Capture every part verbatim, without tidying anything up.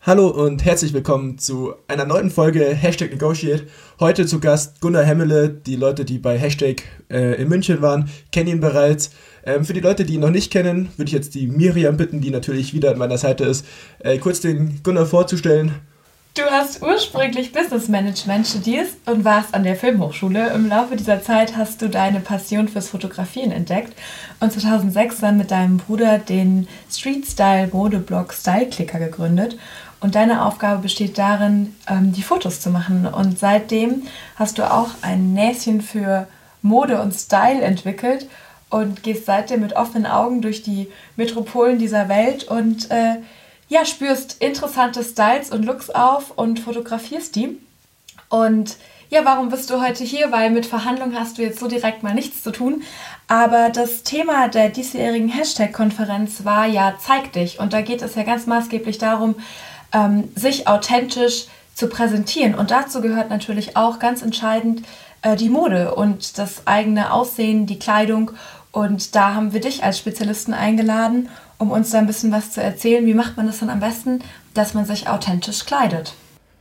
Hallo und herzlich willkommen zu einer neuen Folge Hashtag Negotiate. Heute zu Gast Gunnar Hemmele. Die Leute, die bei Hashtag äh, in München waren, kennen ihn bereits. Ähm, für die Leute, die ihn noch nicht kennen, würde ich jetzt die Miriam bitten, die natürlich wieder an meiner Seite ist, äh, kurz den Gunnar vorzustellen. Du hast ursprünglich Business Management studiert und warst an der Filmhochschule. Im Laufe dieser Zeit hast du deine Passion fürs Fotografieren entdeckt und zweitausendsechs dann mit deinem Bruder den Street-Style-Modeblog Styleclicker gegründet. Und deine Aufgabe besteht darin, die Fotos zu machen. Und seitdem hast du auch ein Näschen für Mode und Style entwickelt und gehst seitdem mit offenen Augen durch die Metropolen dieser Welt und äh, ja, spürst interessante Styles und Looks auf und fotografierst die. Und ja, warum bist du heute hier? Weil mit Verhandlungen hast du jetzt so direkt mal nichts zu tun. Aber das Thema der diesjährigen Hashtag-Konferenz war ja Zeig dich. Und da geht es ja ganz maßgeblich darum, ähm, sich authentisch zu präsentieren. Und dazu gehört natürlich auch ganz entscheidend äh, die Mode und das eigene Aussehen, die Kleidung. Und da haben wir dich als Spezialisten eingeladen, um uns da ein bisschen was zu erzählen. Wie macht man das dann am besten, dass man sich authentisch kleidet?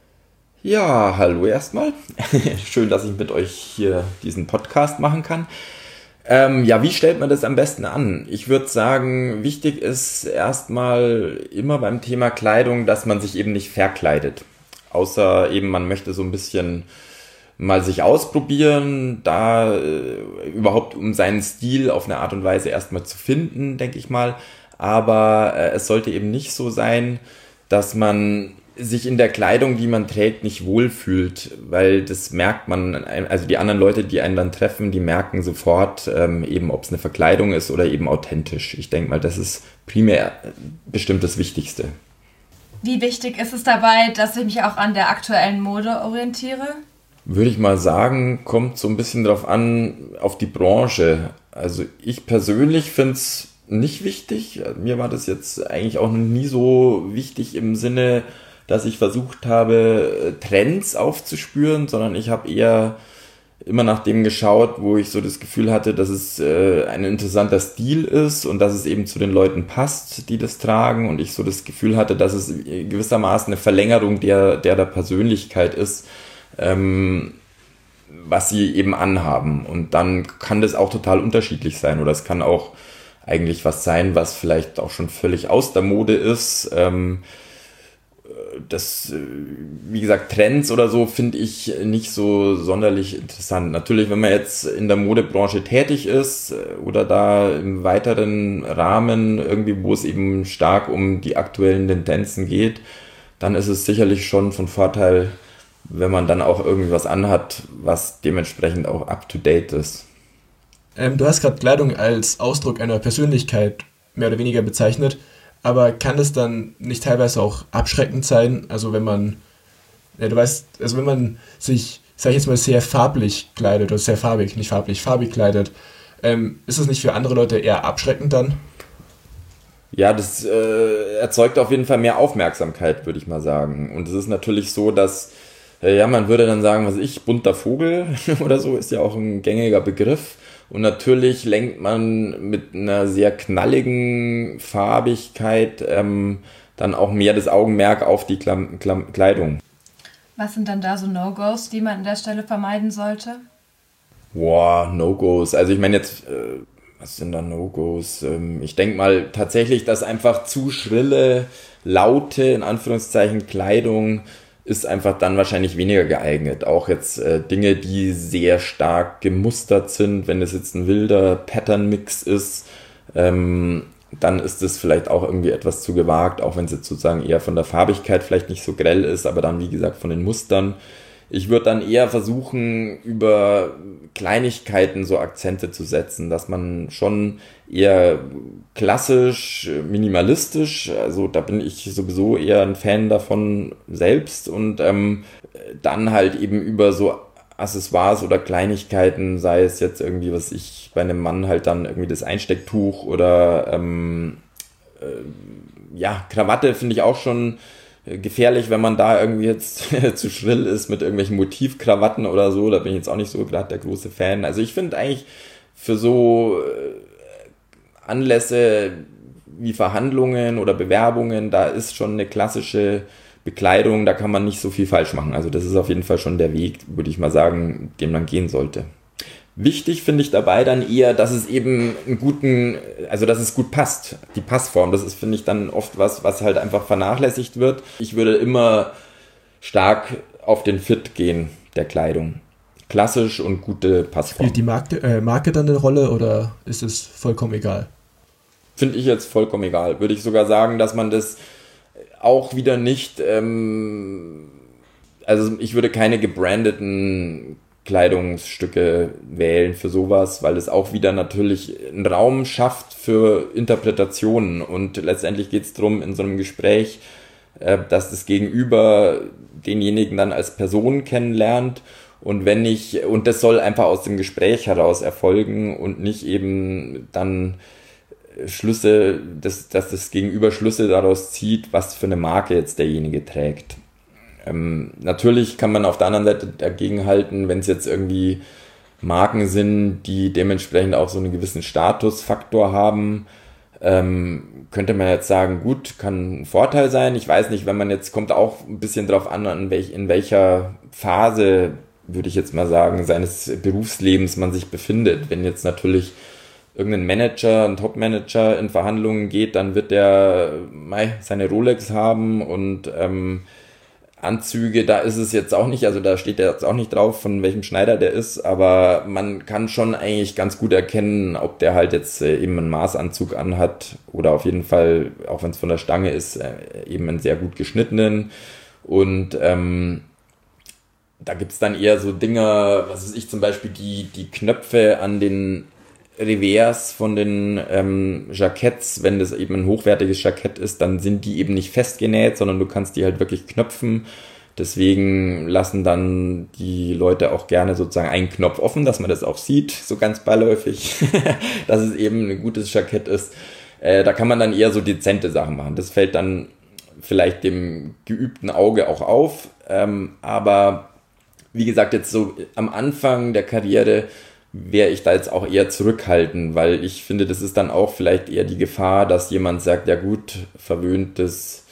Ja, hallo erstmal. Schön, dass ich mit euch hier diesen Podcast machen kann. Ähm, ja, wie stellt man das am besten an? Ich würde sagen, wichtig ist erstmal immer beim Thema Kleidung, dass man sich eben nicht verkleidet. Außer eben, man möchte so ein bisschen mal sich ausprobieren, da äh, überhaupt um seinen Stil auf eine Art und Weise erstmal zu finden, denke ich mal. Aber äh, es sollte eben nicht so sein, dass man sich in der Kleidung, die man trägt, nicht wohlfühlt, weil das merkt man, also die anderen Leute, die einen dann treffen, die merken sofort ähm, eben, ob es eine Verkleidung ist oder eben authentisch. Ich denke mal, das ist primär bestimmt das Wichtigste. Wie wichtig ist es dabei, dass ich mich auch an der aktuellen Mode orientiere? Würde ich mal sagen, kommt so ein bisschen drauf an, auf die Branche. Also ich persönlich finde es nicht wichtig. Mir war das jetzt eigentlich auch noch nie so wichtig im Sinne, dass ich versucht habe, Trends aufzuspüren, sondern ich habe eher immer nach dem geschaut, wo ich so das Gefühl hatte, dass es äh, ein interessanter Stil ist und dass es eben zu den Leuten passt, die das tragen, und ich so das Gefühl hatte, dass es gewissermaßen eine Verlängerung der, der, der Persönlichkeit ist, ähm, was sie eben anhaben. Und dann kann das auch total unterschiedlich sein, oder es kann auch eigentlich was sein, was vielleicht auch schon völlig aus der Mode ist. Ähm, das, wie gesagt, Trends oder so finde ich nicht so sonderlich interessant. Natürlich, wenn man jetzt in der Modebranche tätig ist oder da im weiteren Rahmen irgendwie, wo es eben stark um die aktuellen Tendenzen geht, dann ist es sicherlich schon von Vorteil, wenn man dann auch irgendwie was anhat, was dementsprechend auch up-to-date ist. Ähm, du hast gerade Kleidung als Ausdruck einer Persönlichkeit mehr oder weniger bezeichnet, aber kann das dann nicht teilweise auch abschreckend sein? Also wenn man, ja du weißt, also wenn man sich, sag ich jetzt mal, sehr farblich kleidet oder sehr farbig, nicht farblich, farbig kleidet, ähm, ist das nicht für andere Leute eher abschreckend dann? Ja, das äh, erzeugt auf jeden Fall mehr Aufmerksamkeit, würde ich mal sagen. Und es ist natürlich so, dass, äh, ja, man würde dann sagen, was weiß ich, bunter Vogel oder so, ist ja auch ein gängiger Begriff. Und natürlich lenkt man mit einer sehr knalligen Farbigkeit ähm, dann auch mehr das Augenmerk auf die Klam- Klam- Kleidung. Was sind dann da so No-Gos, die man an der Stelle vermeiden sollte? Boah, No-Gos. Also ich meine jetzt, äh, was sind da No-Gos? Ähm, ich denke mal tatsächlich, dass einfach zu schrille, laute, in Anführungszeichen, Kleidung ist einfach dann wahrscheinlich weniger geeignet. Auch jetzt äh, Dinge, die sehr stark gemustert sind, wenn es jetzt ein wilder Pattern-Mix ist, ähm, dann ist es vielleicht auch irgendwie etwas zu gewagt, auch wenn es jetzt sozusagen eher von der Farbigkeit vielleicht nicht so grell ist, aber dann, wie gesagt, von den Mustern. Ich würde dann eher versuchen, über Kleinigkeiten so Akzente zu setzen, dass man schon eher klassisch, minimalistisch, also da bin ich sowieso eher ein Fan davon selbst, und ähm, dann halt eben über so Accessoires oder Kleinigkeiten, sei es jetzt irgendwie, was ich bei einem Mann halt dann irgendwie das Einstecktuch oder ähm, äh, ja, Krawatte finde ich auch schon gefährlich, wenn man da irgendwie jetzt zu schrill ist mit irgendwelchen Motivkrawatten oder so. Da bin ich jetzt auch nicht so gerade der große Fan. Also ich finde eigentlich für so Anlässe wie Verhandlungen oder Bewerbungen, da ist schon eine klassische Bekleidung, da kann man nicht so viel falsch machen. Also das ist auf jeden Fall schon der Weg, würde ich mal sagen, den man gehen sollte. Wichtig finde ich dabei dann eher, dass es eben einen guten, also dass es gut passt, die Passform. Das ist, finde ich, dann oft was, was halt einfach vernachlässigt wird. Ich würde immer stark auf den Fit gehen der Kleidung. Klassisch und gute Passform. Spielt die Marke, äh, Marke dann eine Rolle oder ist es vollkommen egal? Finde ich jetzt vollkommen egal. Würde ich sogar sagen, dass man das auch wieder nicht, ähm, also ich würde keine gebrandeten Kleidungsstücke wählen für sowas, weil es auch wieder natürlich einen Raum schafft für Interpretationen und letztendlich geht es darum in so einem Gespräch, äh, dass das Gegenüber denjenigen dann als Person kennenlernt und wenn ich, und das soll einfach aus dem Gespräch heraus erfolgen und nicht eben dann Schlüsse, dass, dass das Gegenüber Schlüsse daraus zieht, was für eine Marke jetzt derjenige trägt. Ähm, natürlich kann man auf der anderen Seite dagegen halten, wenn es jetzt irgendwie Marken sind, die dementsprechend auch so einen gewissen Statusfaktor haben, ähm, könnte man jetzt sagen, gut, kann ein Vorteil sein. Ich weiß nicht, wenn man jetzt, kommt auch ein bisschen drauf an, an welch, in welcher Phase, würde ich jetzt mal sagen, seines Berufslebens man sich befindet. Wenn jetzt natürlich irgendein Manager, ein Top-Manager in Verhandlungen geht, dann wird der mei, seine Rolex haben und ähm, Anzüge, da ist es jetzt auch nicht, also da steht jetzt auch nicht drauf, von welchem Schneider der ist, aber man kann schon eigentlich ganz gut erkennen, ob der halt jetzt äh, eben einen Maßanzug anhat oder auf jeden Fall, auch wenn es von der Stange ist, äh, eben einen sehr gut geschnittenen und ähm, da gibt's dann eher so Dinger, was weiß ich, zum Beispiel die, die Knöpfe an den Revers von den ähm, Jacketts, wenn das eben ein hochwertiges Jackett ist, dann sind die eben nicht festgenäht, sondern du kannst die halt wirklich knöpfen. Deswegen lassen dann die Leute auch gerne sozusagen einen Knopf offen, dass man das auch sieht, so ganz beiläufig, dass es eben ein gutes Jackett ist. Äh, da kann man dann eher so dezente Sachen machen. Das fällt dann vielleicht dem geübten Auge auch auf. Ähm, aber wie gesagt, jetzt so am Anfang der Karriere wäre ich da jetzt auch eher zurückhaltend, weil ich finde, das ist dann auch vielleicht eher die Gefahr, dass jemand sagt, ja gut, verwöhntes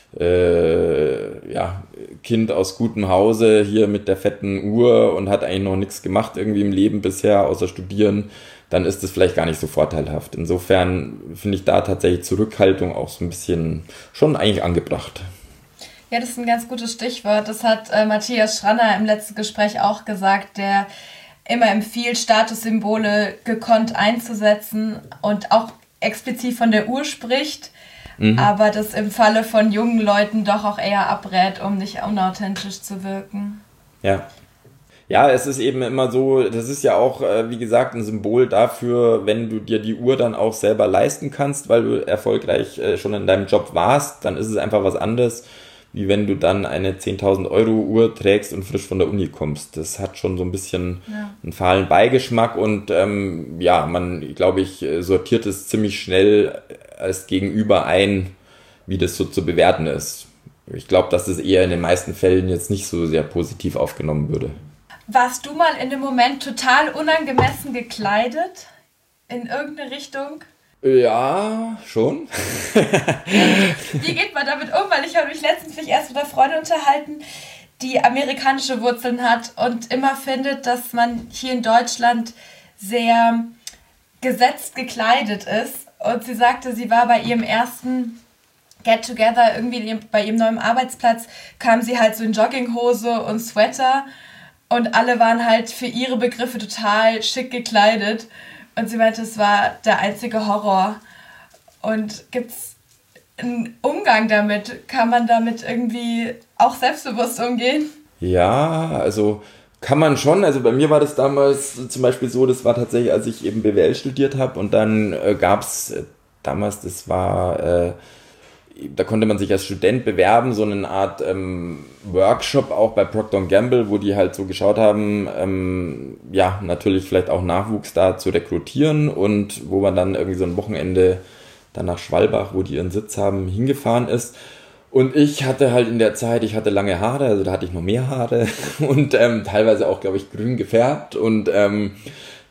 äh, ja, Kind aus gutem Hause hier mit der fetten Uhr und hat eigentlich noch nichts gemacht irgendwie im Leben bisher, außer studieren, dann ist das vielleicht gar nicht so vorteilhaft. Insofern finde ich da tatsächlich Zurückhaltung auch so ein bisschen schon eigentlich angebracht. Ja, das ist ein ganz gutes Stichwort. Das hat äh, Matthias Schranner im letzten Gespräch auch gesagt, der immer empfiehlt, Statussymbole gekonnt einzusetzen und auch explizit von der Uhr spricht, mhm. aber das im Falle von jungen Leuten doch auch eher abrät, um nicht unauthentisch zu wirken. Ja. Ja, es ist eben immer so, das ist ja auch, wie gesagt, ein Symbol dafür, wenn du dir die Uhr dann auch selber leisten kannst, weil du erfolgreich schon in deinem Job warst, dann ist es einfach was anderes, wie wenn du dann eine zehntausend Euro Uhr trägst und frisch von der Uni kommst. Das hat schon so ein bisschen ja. einen fahlen Beigeschmack und ähm, ja, man, glaube ich, sortiert es ziemlich schnell als Gegenüber ein, wie das so zu bewerten ist. Ich glaube, dass es eher in den meisten Fällen jetzt nicht so sehr positiv aufgenommen würde. Warst du mal in dem Moment total unangemessen gekleidet? In irgendeine Richtung? Ja, schon. Wie geht man damit um? Weil ich habe mich letztens mich erst mit einer Freundin unterhalten, die amerikanische Wurzeln hat und immer findet, dass man hier in Deutschland sehr gesetzt gekleidet ist. Und sie sagte, sie war bei ihrem ersten Get-Together, irgendwie bei ihrem neuen Arbeitsplatz, kam sie halt so in Jogginghose und Sweater und alle waren halt für ihre Begriffe total schick gekleidet. Und sie meinte, es war der einzige Horror. Und gibt es einen Umgang damit? Kann man damit irgendwie auch selbstbewusst umgehen? Ja, also kann man schon. Also bei mir war das damals zum Beispiel so, das war tatsächlich, als ich eben B W L studiert habe und dann äh, gab es äh, damals, das war, äh, da konnte man sich als Student bewerben, so eine Art ähm, Workshop auch bei Procter und Gamble, wo die halt so geschaut haben, ähm, ja, natürlich vielleicht auch Nachwuchs da zu rekrutieren und wo man dann irgendwie so ein Wochenende dann nach Schwalbach, wo die ihren Sitz haben, hingefahren ist. Und ich hatte halt in der Zeit, ich hatte lange Haare, also da hatte ich noch mehr Haare und ähm, teilweise auch, glaube ich, grün gefärbt und ähm,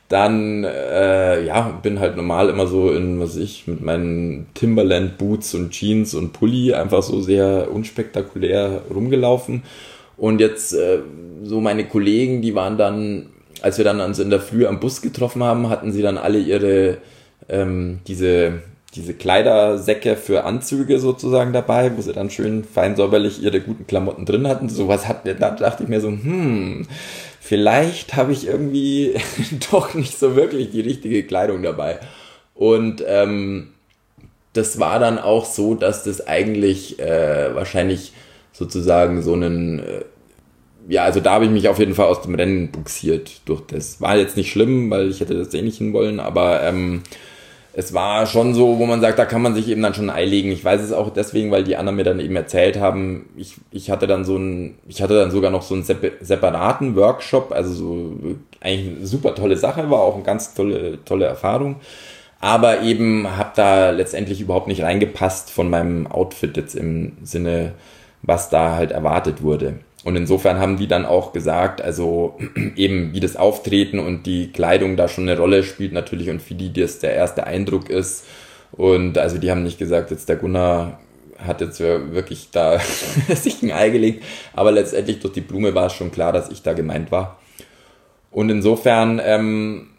Dann, äh, ja, bin halt normal immer so in, was weiß ich, mit meinen Timberland Boots und Jeans und Pulli einfach so sehr unspektakulär rumgelaufen. Und jetzt, äh, so meine Kollegen, die waren dann, als wir dann uns in der Früh am Bus getroffen haben, hatten sie dann alle ihre, ähm, diese, diese Kleidersäcke für Anzüge sozusagen dabei, wo sie dann schön fein säuberlich ihre guten Klamotten drin hatten. Sowas hat mir, da dachte ich mir so, hm, vielleicht habe ich irgendwie doch nicht so wirklich die richtige Kleidung dabei. Und ähm, das war dann auch so, dass das eigentlich äh, wahrscheinlich sozusagen so einen, äh, ja, also da habe ich mich auf jeden Fall aus dem Rennen buxiert durch das. War jetzt nicht schlimm, weil ich hätte das eh nicht hinwollen, aber ähm, es war schon so, wo man sagt, da kann man sich eben dann schon einlegen. Ich weiß es auch deswegen, weil die anderen mir dann eben erzählt haben, ich, ich hatte dann so ein, ich hatte dann sogar noch so einen separaten Workshop, also so eigentlich eine super tolle Sache, war auch eine ganz tolle, tolle Erfahrung. Aber eben habe da letztendlich überhaupt nicht reingepasst von meinem Outfit jetzt im Sinne, was da halt erwartet wurde. Und insofern haben die dann auch gesagt, also eben wie das Auftreten und die Kleidung da schon eine Rolle spielt natürlich und für die das der erste Eindruck ist. Und also die haben nicht gesagt, jetzt der Gunnar hat jetzt wirklich da sich ein Ei gelegt, aber letztendlich durch die Blume war es schon klar, dass ich da gemeint war. Und insofern, ähm,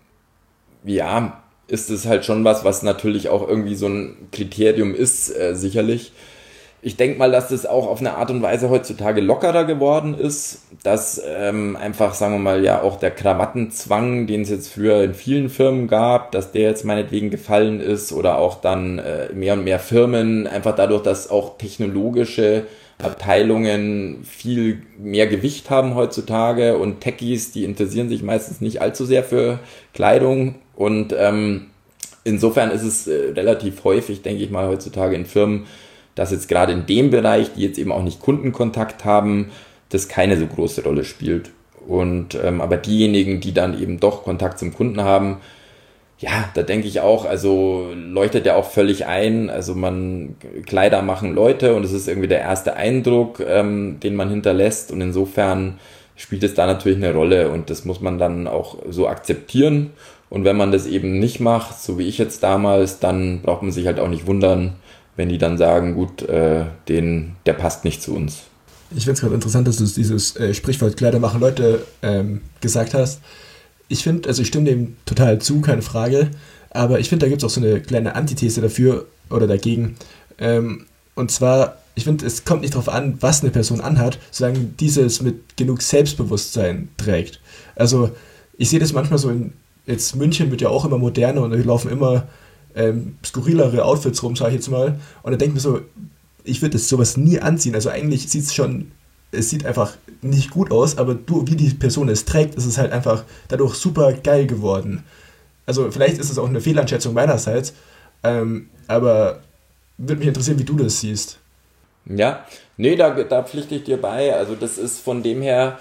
ja, ist es halt schon was, was natürlich auch irgendwie so ein Kriterium ist, äh, sicherlich. Ich denke mal, dass das auch auf eine Art und Weise heutzutage lockerer geworden ist, dass ähm, einfach, sagen wir mal, ja auch der Krawattenzwang, den es jetzt früher in vielen Firmen gab, dass der jetzt meinetwegen gefallen ist oder auch dann äh, mehr und mehr Firmen, einfach dadurch, dass auch technologische Abteilungen viel mehr Gewicht haben heutzutage und Techies, die interessieren sich meistens nicht allzu sehr für Kleidung und ähm, insofern ist es äh, relativ häufig, denke ich mal, heutzutage in Firmen, dass jetzt gerade in dem Bereich, die jetzt eben auch nicht Kundenkontakt haben, das keine so große Rolle spielt. Und ähm, aber diejenigen, die dann eben doch Kontakt zum Kunden haben, ja, da denke ich auch, also leuchtet ja auch völlig ein, also man, Kleider machen Leute und es ist irgendwie der erste Eindruck, ähm, den man hinterlässt und insofern spielt es da natürlich eine Rolle und das muss man dann auch so akzeptieren und wenn man das eben nicht macht, so wie ich jetzt damals, dann braucht man sich halt auch nicht wundern, wenn die dann sagen, gut, äh, den, der passt nicht zu uns. Ich finde es gerade interessant, dass du dieses äh, Sprichwort Kleider machen Leute ähm, gesagt hast. Ich finde, also ich stimme dem total zu, keine Frage, aber ich finde, da gibt es auch so eine kleine Antithese dafür oder dagegen. Ähm, und zwar, ich finde, es kommt nicht darauf an, was eine Person anhat, solange dieses mit genug Selbstbewusstsein trägt. Also ich sehe das manchmal so in, jetzt München wird ja auch immer moderner und da laufen immer ähm, skurrilere Outfits rum, sage ich jetzt mal. Und da denke ich mir so, ich würde das sowas nie anziehen. Also eigentlich sieht es schon, es sieht einfach nicht gut aus, aber du, wie die Person es trägt, ist es halt einfach dadurch super geil geworden. Also vielleicht ist es auch eine Fehleinschätzung meinerseits, ähm, aber würde mich interessieren, wie du das siehst. Ja, nee, da, da pflichte ich dir bei. Also das ist von dem her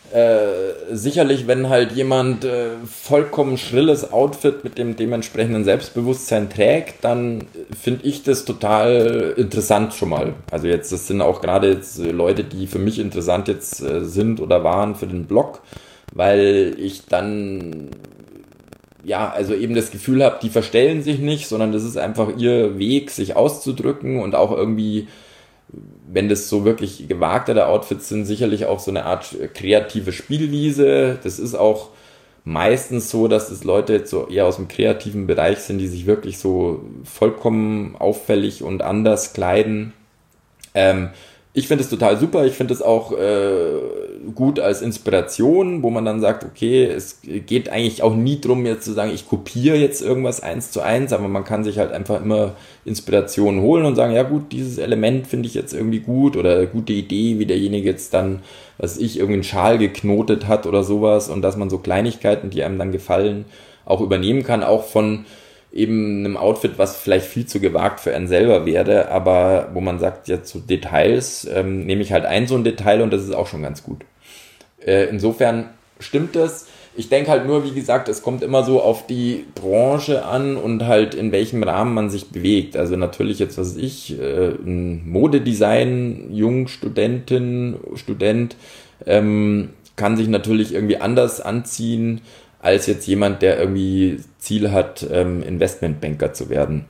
äh, sicherlich, wenn halt jemand äh, vollkommen schrilles Outfit mit dem dementsprechenden Selbstbewusstsein trägt, dann finde ich das total interessant schon mal. Also jetzt, das sind auch gerade jetzt Leute, die für mich interessant jetzt äh, sind oder waren für den Blog, weil ich dann ja, also eben das Gefühl habe, die verstellen sich nicht, sondern das ist einfach ihr Weg, sich auszudrücken und auch irgendwie, wenn das so wirklich gewagtere Outfits sind, sicherlich auch so eine Art kreative Spielwiese. Das ist auch meistens so, dass es Leute jetzt so eher aus dem kreativen Bereich sind, die sich wirklich so vollkommen auffällig und anders kleiden. Ähm, ich finde es total super. Ich finde es auch äh, gut als Inspiration, wo man dann sagt, okay, es geht eigentlich auch nie drum, jetzt zu sagen, ich kopiere jetzt irgendwas eins zu eins, aber man kann sich halt einfach immer Inspirationen holen und sagen, ja gut, dieses Element finde ich jetzt irgendwie gut oder eine gute Idee, wie derjenige jetzt dann, was ich, irgendwie einen Schal geknotet hat oder sowas und dass man so Kleinigkeiten, die einem dann gefallen, auch übernehmen kann, auch von eben einem Outfit, was vielleicht viel zu gewagt für einen selber wäre, aber wo man sagt, jetzt so Details, ähm, nehme ich halt ein so ein Detail und das ist auch schon ganz gut. Äh, insofern stimmt das. Ich denke halt nur, wie gesagt, es kommt immer so auf die Branche an und halt in welchem Rahmen man sich bewegt. Also natürlich jetzt, was weiß ich, äh, ein Modedesign, Jungstudentin, Student, ähm, kann sich natürlich irgendwie anders anziehen als jetzt jemand, der irgendwie Ziel hat, ähm, Investmentbanker zu werden.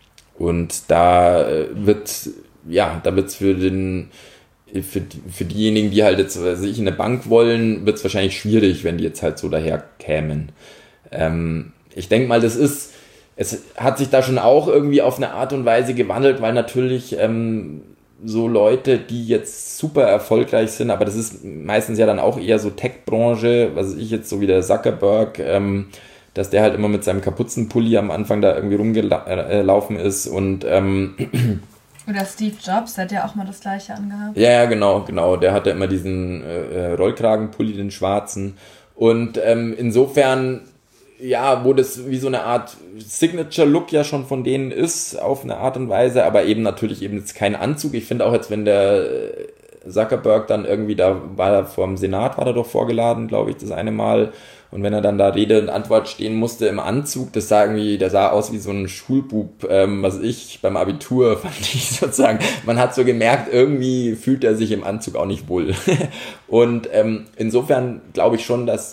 Und da wird, ja, da wird's für den, für, für diejenigen, die halt jetzt, weiß ich, in eine Bank wollen, wird's wahrscheinlich schwierig, wenn die jetzt halt so daher kämen. Ähm, ich denke mal, das ist, es hat sich da schon auch irgendwie auf eine Art und Weise gewandelt, weil natürlich ähm, so Leute, die jetzt super erfolgreich sind, aber das ist meistens ja dann auch eher so Tech-Branche, was weiß ich jetzt, so wie der Zuckerberg, ähm, dass der halt immer mit seinem Kapuzenpulli am Anfang da irgendwie rumgelaufen ist und ähm, oder Steve Jobs, der hat ja auch mal das gleiche angehabt. Ja, genau, genau, der hatte immer diesen äh, Rollkragenpulli, den schwarzen und ähm, insofern ja, wo das wie so eine Art Signature-Look ja schon von denen ist, auf eine Art und Weise, aber eben natürlich eben jetzt kein Anzug. Ich finde auch jetzt, wenn der Zuckerberg dann irgendwie, da war er vor dem Senat, war er doch vorgeladen, glaube ich, das eine Mal, und wenn er dann da Rede und Antwort stehen musste im Anzug, das sah irgendwie, der sah aus wie so ein Schulbub, ähm, was ich beim Abitur fand ich sozusagen, man hat so gemerkt, irgendwie fühlt er sich im Anzug auch nicht wohl. Und ähm, insofern glaube ich schon, dass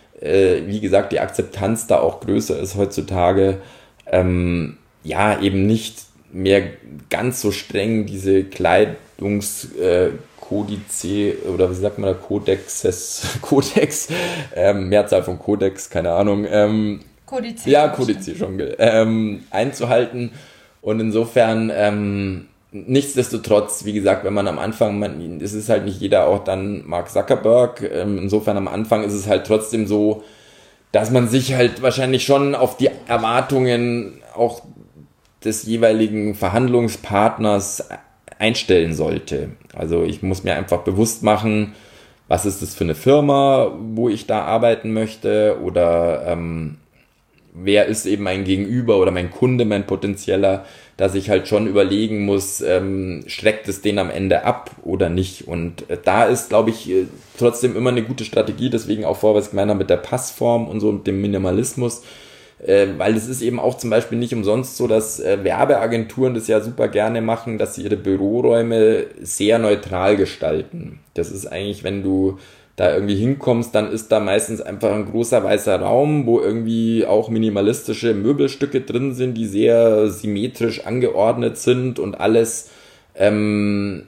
wie gesagt, die Akzeptanz da auch größer ist heutzutage, ähm, ja, eben nicht mehr ganz so streng diese Kleidungskodize äh, oder wie sagt man da, Kodexes, Kodex, ähm, Mehrzahl von Kodex, keine Ahnung, ähm, Kodiz. Ja, Kodiz schon, ähm, einzuhalten und insofern, ähm, nichtsdestotrotz, wie gesagt, wenn man am Anfang, man, es ist halt nicht jeder auch dann Mark Zuckerberg, ähm, insofern am Anfang ist es halt trotzdem so, dass man sich halt wahrscheinlich schon auf die Erwartungen auch des jeweiligen Verhandlungspartners einstellen sollte. Also ich muss mir einfach bewusst machen, was ist das für eine Firma, wo ich da arbeiten möchte, oder ähm, wer ist eben mein Gegenüber oder mein Kunde, mein potenzieller, dass ich halt schon überlegen muss, ähm, schreckt es den am Ende ab oder nicht. Und äh, da ist, glaube ich, äh, trotzdem immer eine gute Strategie, deswegen auch vorwärts gemeiner mit der Passform und so mit dem Minimalismus, äh, weil es ist eben auch zum Beispiel nicht umsonst so, dass äh, Werbeagenturen das ja super gerne machen, dass sie ihre Büroräume sehr neutral gestalten. Das ist eigentlich, wenn du da irgendwie hinkommst, dann ist da meistens einfach ein großer weißer Raum, wo irgendwie auch minimalistische Möbelstücke drin sind, die sehr symmetrisch angeordnet sind und alles, ähm,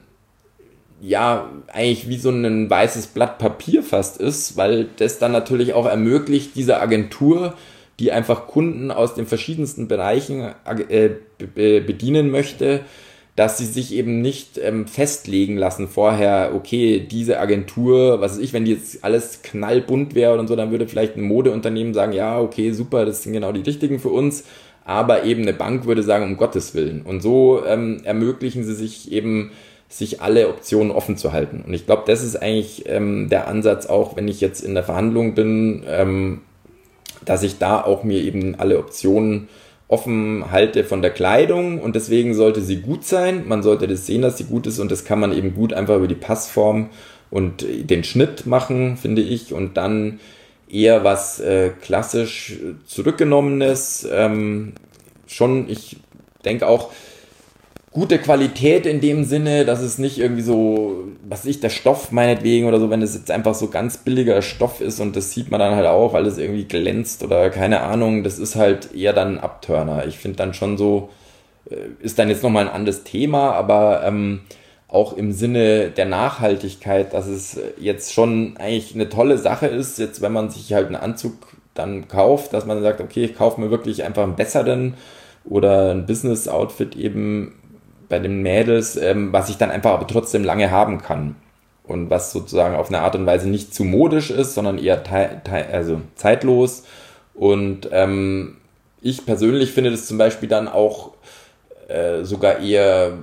ja, eigentlich wie so ein weißes Blatt Papier fast ist, weil das dann natürlich auch ermöglicht, dieser Agentur, die einfach Kunden aus den verschiedensten Bereichen äh, bedienen möchte, dass sie sich eben nicht ähm, festlegen lassen vorher, okay, diese Agentur, was weiß ich, wenn die jetzt alles knallbunt wäre und so, dann würde vielleicht ein Modeunternehmen sagen, ja, okay, super, das sind genau die richtigen für uns, aber eben eine Bank würde sagen, um Gottes Willen. Und so ähm, ermöglichen sie sich eben, sich alle Optionen offen zu halten. Und ich glaube, das ist eigentlich ähm, der Ansatz auch, wenn ich jetzt in der Verhandlung bin, ähm, dass ich da auch mir eben alle Optionen offen halte von der Kleidung, und deswegen sollte sie gut sein. Man sollte das sehen, dass sie gut ist, und das kann man eben gut einfach über die Passform und den Schnitt machen, finde ich, und dann eher was äh, klassisch zurückgenommenes. Ähm, schon, ich denke auch, gute Qualität in dem Sinne, dass es nicht irgendwie so, was weiß ich, der Stoff meinetwegen oder so, wenn es jetzt einfach so ganz billiger Stoff ist, und das sieht man dann halt auch, weil es irgendwie glänzt oder keine Ahnung, das ist halt eher dann ein Abturner. Ich finde dann schon so, ist dann jetzt nochmal ein anderes Thema, aber ähm, auch im Sinne der Nachhaltigkeit, dass es jetzt schon eigentlich eine tolle Sache ist, jetzt wenn man sich halt einen Anzug dann kauft, dass man sagt, okay, ich kaufe mir wirklich einfach einen besseren oder ein Business-Outfit eben bei den Mädels, ähm, was ich dann einfach aber trotzdem lange haben kann. Und was sozusagen auf eine Art und Weise nicht zu modisch ist, sondern eher te- te- also zeitlos. Und ähm, ich persönlich finde das zum Beispiel dann auch äh, sogar eher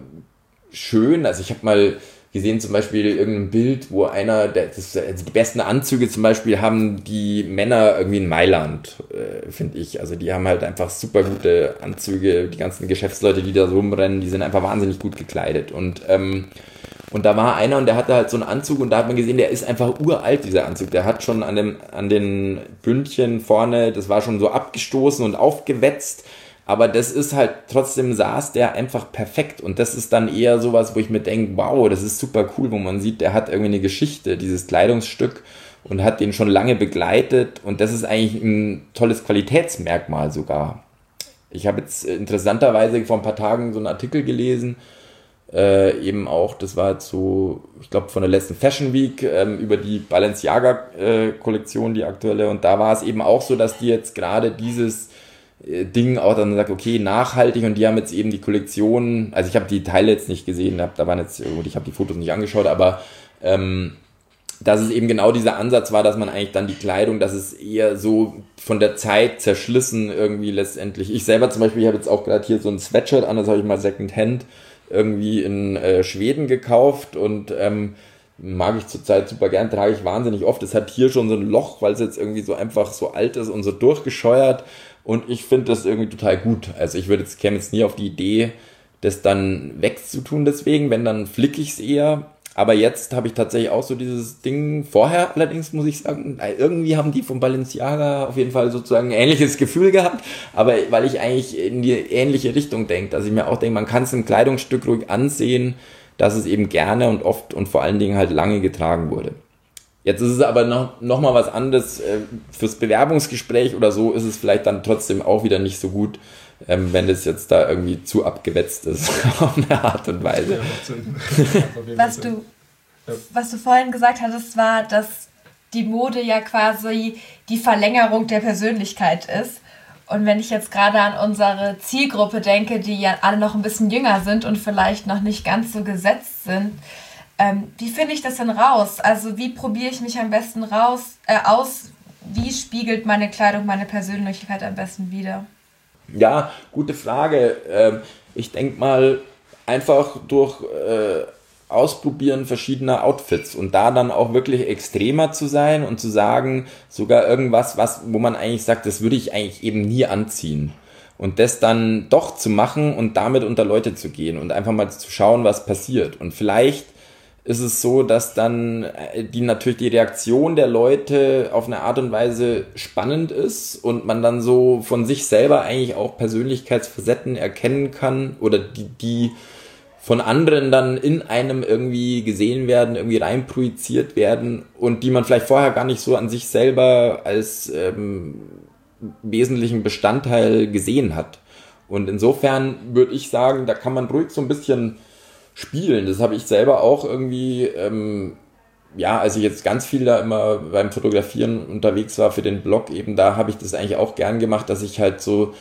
schön. Also ich habe mal gesehen zum Beispiel irgendein Bild, wo einer, der, das, also die besten Anzüge zum Beispiel haben die Männer irgendwie in Mailand, äh, finde ich. Also die haben halt einfach super gute Anzüge, die ganzen Geschäftsleute, die da so rumrennen, die sind einfach wahnsinnig gut gekleidet. Und, ähm, und da war einer, und der hatte halt so einen Anzug, und da hat man gesehen, der ist einfach uralt, dieser Anzug. Der hat schon an, dem, an den Bündchen vorne, das war schon so abgestoßen und aufgewetzt. aber das ist halt, trotzdem saß der einfach perfekt und das ist dann eher sowas, wo ich mir denke, wow, das ist super cool, wo man sieht, der hat irgendwie eine Geschichte, dieses Kleidungsstück und hat den schon lange begleitet und das ist eigentlich ein tolles Qualitätsmerkmal sogar. Ich habe jetzt interessanterweise vor ein paar Tagen so einen Artikel gelesen, Äh, eben auch, das war jetzt so, ich glaube von der letzten Fashion Week, ähm, über die Balenciaga-Kollektion, äh, die aktuelle, und da war es eben auch so, dass die jetzt gerade dieses äh, Ding auch dann sagt, okay, nachhaltig, und die haben jetzt eben die Kollektion, also ich habe die Teile jetzt nicht gesehen, hab, da waren jetzt, und ich habe die Fotos nicht angeschaut, aber ähm, dass es eben genau dieser Ansatz war, dass man eigentlich dann die Kleidung, dass es eher so von der Zeit zerschlissen irgendwie letztendlich. Ich selber zum Beispiel, ich habe jetzt auch gerade hier so ein Sweatshirt an, das habe ich mal Second Hand irgendwie in äh, Schweden gekauft und ähm, mag ich zurzeit super gern, trage ich wahnsinnig oft. Es hat hier schon so ein Loch, weil es jetzt irgendwie so einfach so alt ist und so durchgescheuert und ich finde das irgendwie total gut. Also ich würde jetzt, käme jetzt nie auf die Idee, das dann wegzutun deswegen, wenn, dann flicke ich es eher. Aber jetzt habe ich tatsächlich auch so dieses Ding, vorher allerdings muss ich sagen, irgendwie haben die von Balenciaga auf jeden Fall sozusagen ein ähnliches Gefühl gehabt, aber weil ich eigentlich in die ähnliche Richtung denke, dass ich mir auch denke, man kann es im Kleidungsstück ruhig ansehen, dass es eben gerne und oft und vor allen Dingen halt lange getragen wurde. Jetzt ist es aber noch, noch mal was anderes, fürs Bewerbungsgespräch oder so ist es vielleicht dann trotzdem auch wieder nicht so gut, wenn das jetzt da irgendwie zu abgewetzt ist, auf eine Art und Weise. Ja, was, du, was du vorhin gesagt hattest, war, dass die Mode ja quasi die Verlängerung der Persönlichkeit ist. Und wenn ich jetzt gerade an unsere Zielgruppe denke, die ja alle noch ein bisschen jünger sind und vielleicht noch nicht ganz so gesetzt sind, ähm, wie finde ich das denn raus? Also wie probiere ich mich am besten raus, äh, aus? Wie spiegelt meine Kleidung meine Persönlichkeit am besten wider? Ja, gute Frage. Ich denke mal, einfach durch äh, Ausprobieren verschiedener Outfits und da dann auch wirklich extremer zu sein und zu sagen, sogar irgendwas, was, wo man eigentlich sagt, das würde ich eigentlich eben nie anziehen. Und das dann doch zu machen und damit unter Leute zu gehen und einfach mal zu schauen, was passiert. Und vielleicht ist es so, dass dann die natürlich die Reaktion der Leute auf eine Art und Weise spannend ist und man dann so von sich selber eigentlich auch Persönlichkeitsfacetten erkennen kann oder die, die von anderen dann in einem irgendwie gesehen werden, irgendwie reinprojiziert werden und die man vielleicht vorher gar nicht so an sich selber als ähm, wesentlichen Bestandteil gesehen hat. Und insofern würde ich sagen, da kann man ruhig so ein bisschen spielen. Das habe ich selber auch irgendwie, ähm, ja, als ich jetzt ganz viel da immer beim Fotografieren unterwegs war für den Blog, eben da habe ich das eigentlich auch gern gemacht, dass ich halt so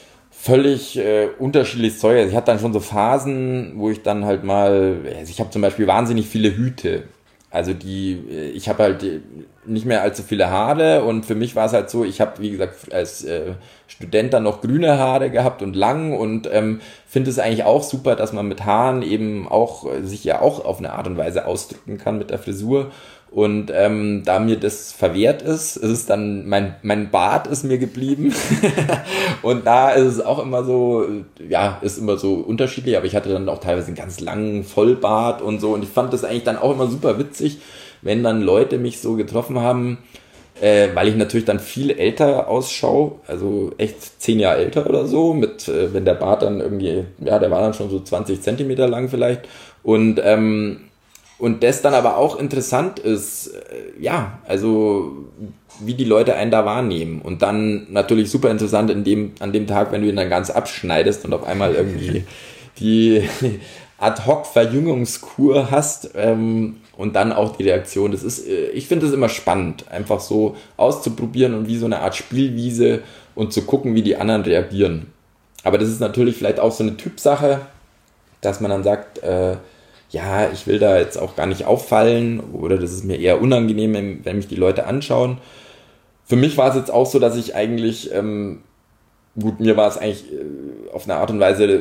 völlig äh, unterschiedliches Zeug, also ich hatte dann schon so Phasen, wo ich dann halt mal, also ich habe zum Beispiel wahnsinnig viele Hüte, also die, ich habe halt nicht mehr allzu viele Haare und für mich war es halt so, ich habe wie gesagt als äh, Student dann noch grüne Haare gehabt und lang und ähm, finde es eigentlich auch super, dass man mit Haaren eben auch sich ja auch auf eine Art und Weise ausdrücken kann mit der Frisur. Und ähm, da mir das verwehrt ist, ist es dann, mein, mein Bart ist mir geblieben und da ist es auch immer so, ja, ist immer so unterschiedlich, aber ich hatte dann auch teilweise einen ganz langen Vollbart und so und ich fand das eigentlich dann auch immer super witzig, wenn dann Leute mich so getroffen haben, äh, weil ich natürlich dann viel älter ausschaue, also echt zehn Jahre älter oder so, mit, äh, wenn der Bart dann irgendwie, ja, der war dann schon so zwanzig Zentimeter lang vielleicht und, ähm, Und das dann aber auch interessant ist, ja, also wie die Leute einen da wahrnehmen. Und dann natürlich super interessant in dem, an dem Tag, wenn du ihn dann ganz abschneidest und auf einmal irgendwie die Ad-Hoc-Verjüngungskur hast ähm, und dann auch die Reaktion. Das ist, ich finde es immer spannend, einfach so auszuprobieren und wie so eine Art Spielwiese und zu gucken, wie die anderen reagieren. Aber das ist natürlich vielleicht auch so eine Typsache, dass man dann sagt, äh, ja, ich will da jetzt auch gar nicht auffallen oder das ist mir eher unangenehm, wenn mich die Leute anschauen. Für mich war es jetzt auch so, dass ich eigentlich, ähm, gut, mir war es eigentlich äh, auf eine Art und Weise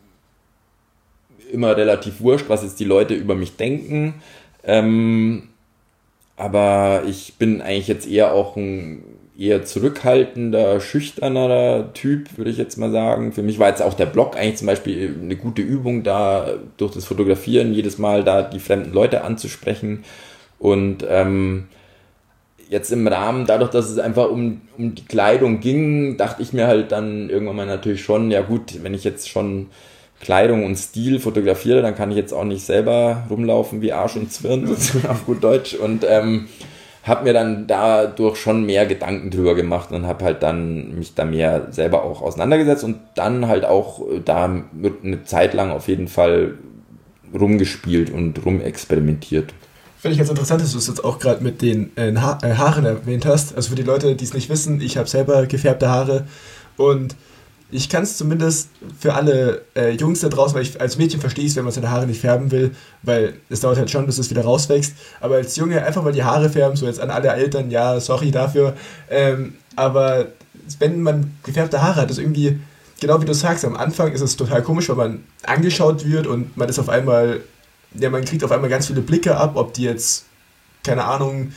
immer relativ wurscht, was jetzt die Leute über mich denken. Ähm, aber ich bin eigentlich jetzt eher auch ein eher zurückhaltender, schüchterner Typ, würde ich jetzt mal sagen. Für mich war jetzt auch der Blog eigentlich zum Beispiel eine gute Übung, da durch das Fotografieren jedes Mal da die fremden Leute anzusprechen. Und ähm, jetzt im Rahmen, dadurch, dass es einfach um, um die Kleidung ging, dachte ich mir halt dann irgendwann mal natürlich schon, ja gut, wenn ich jetzt schon Kleidung und Stil fotografiere, dann kann ich jetzt auch nicht selber rumlaufen wie Arsch und Zwirn, auf gut Deutsch. Und ähm, habe mir dann dadurch schon mehr Gedanken drüber gemacht und habe halt dann mich da mehr selber auch auseinandergesetzt und dann halt auch da eine Zeit lang auf jeden Fall rumgespielt und rumexperimentiert. Finde ich ganz interessant, dass du es jetzt auch gerade mit den äh, ha- äh, Haaren erwähnt hast. Also für die Leute, die es nicht wissen, ich habe selber gefärbte Haare und ich kann es zumindest für alle äh, Jungs da draußen, weil ich als Mädchen verstehe es, wenn man seine Haare nicht färben will, weil es dauert halt schon, bis es wieder rauswächst. Aber als Junge einfach mal die Haare färben, so jetzt an alle Eltern, ja, sorry dafür. Ähm, aber wenn man gefärbte Haare hat, ist irgendwie, genau wie du sagst, am Anfang ist es total komisch, weil man angeschaut wird und man ist auf einmal, ja, man kriegt auf einmal ganz viele Blicke ab, ob die jetzt, keine Ahnung,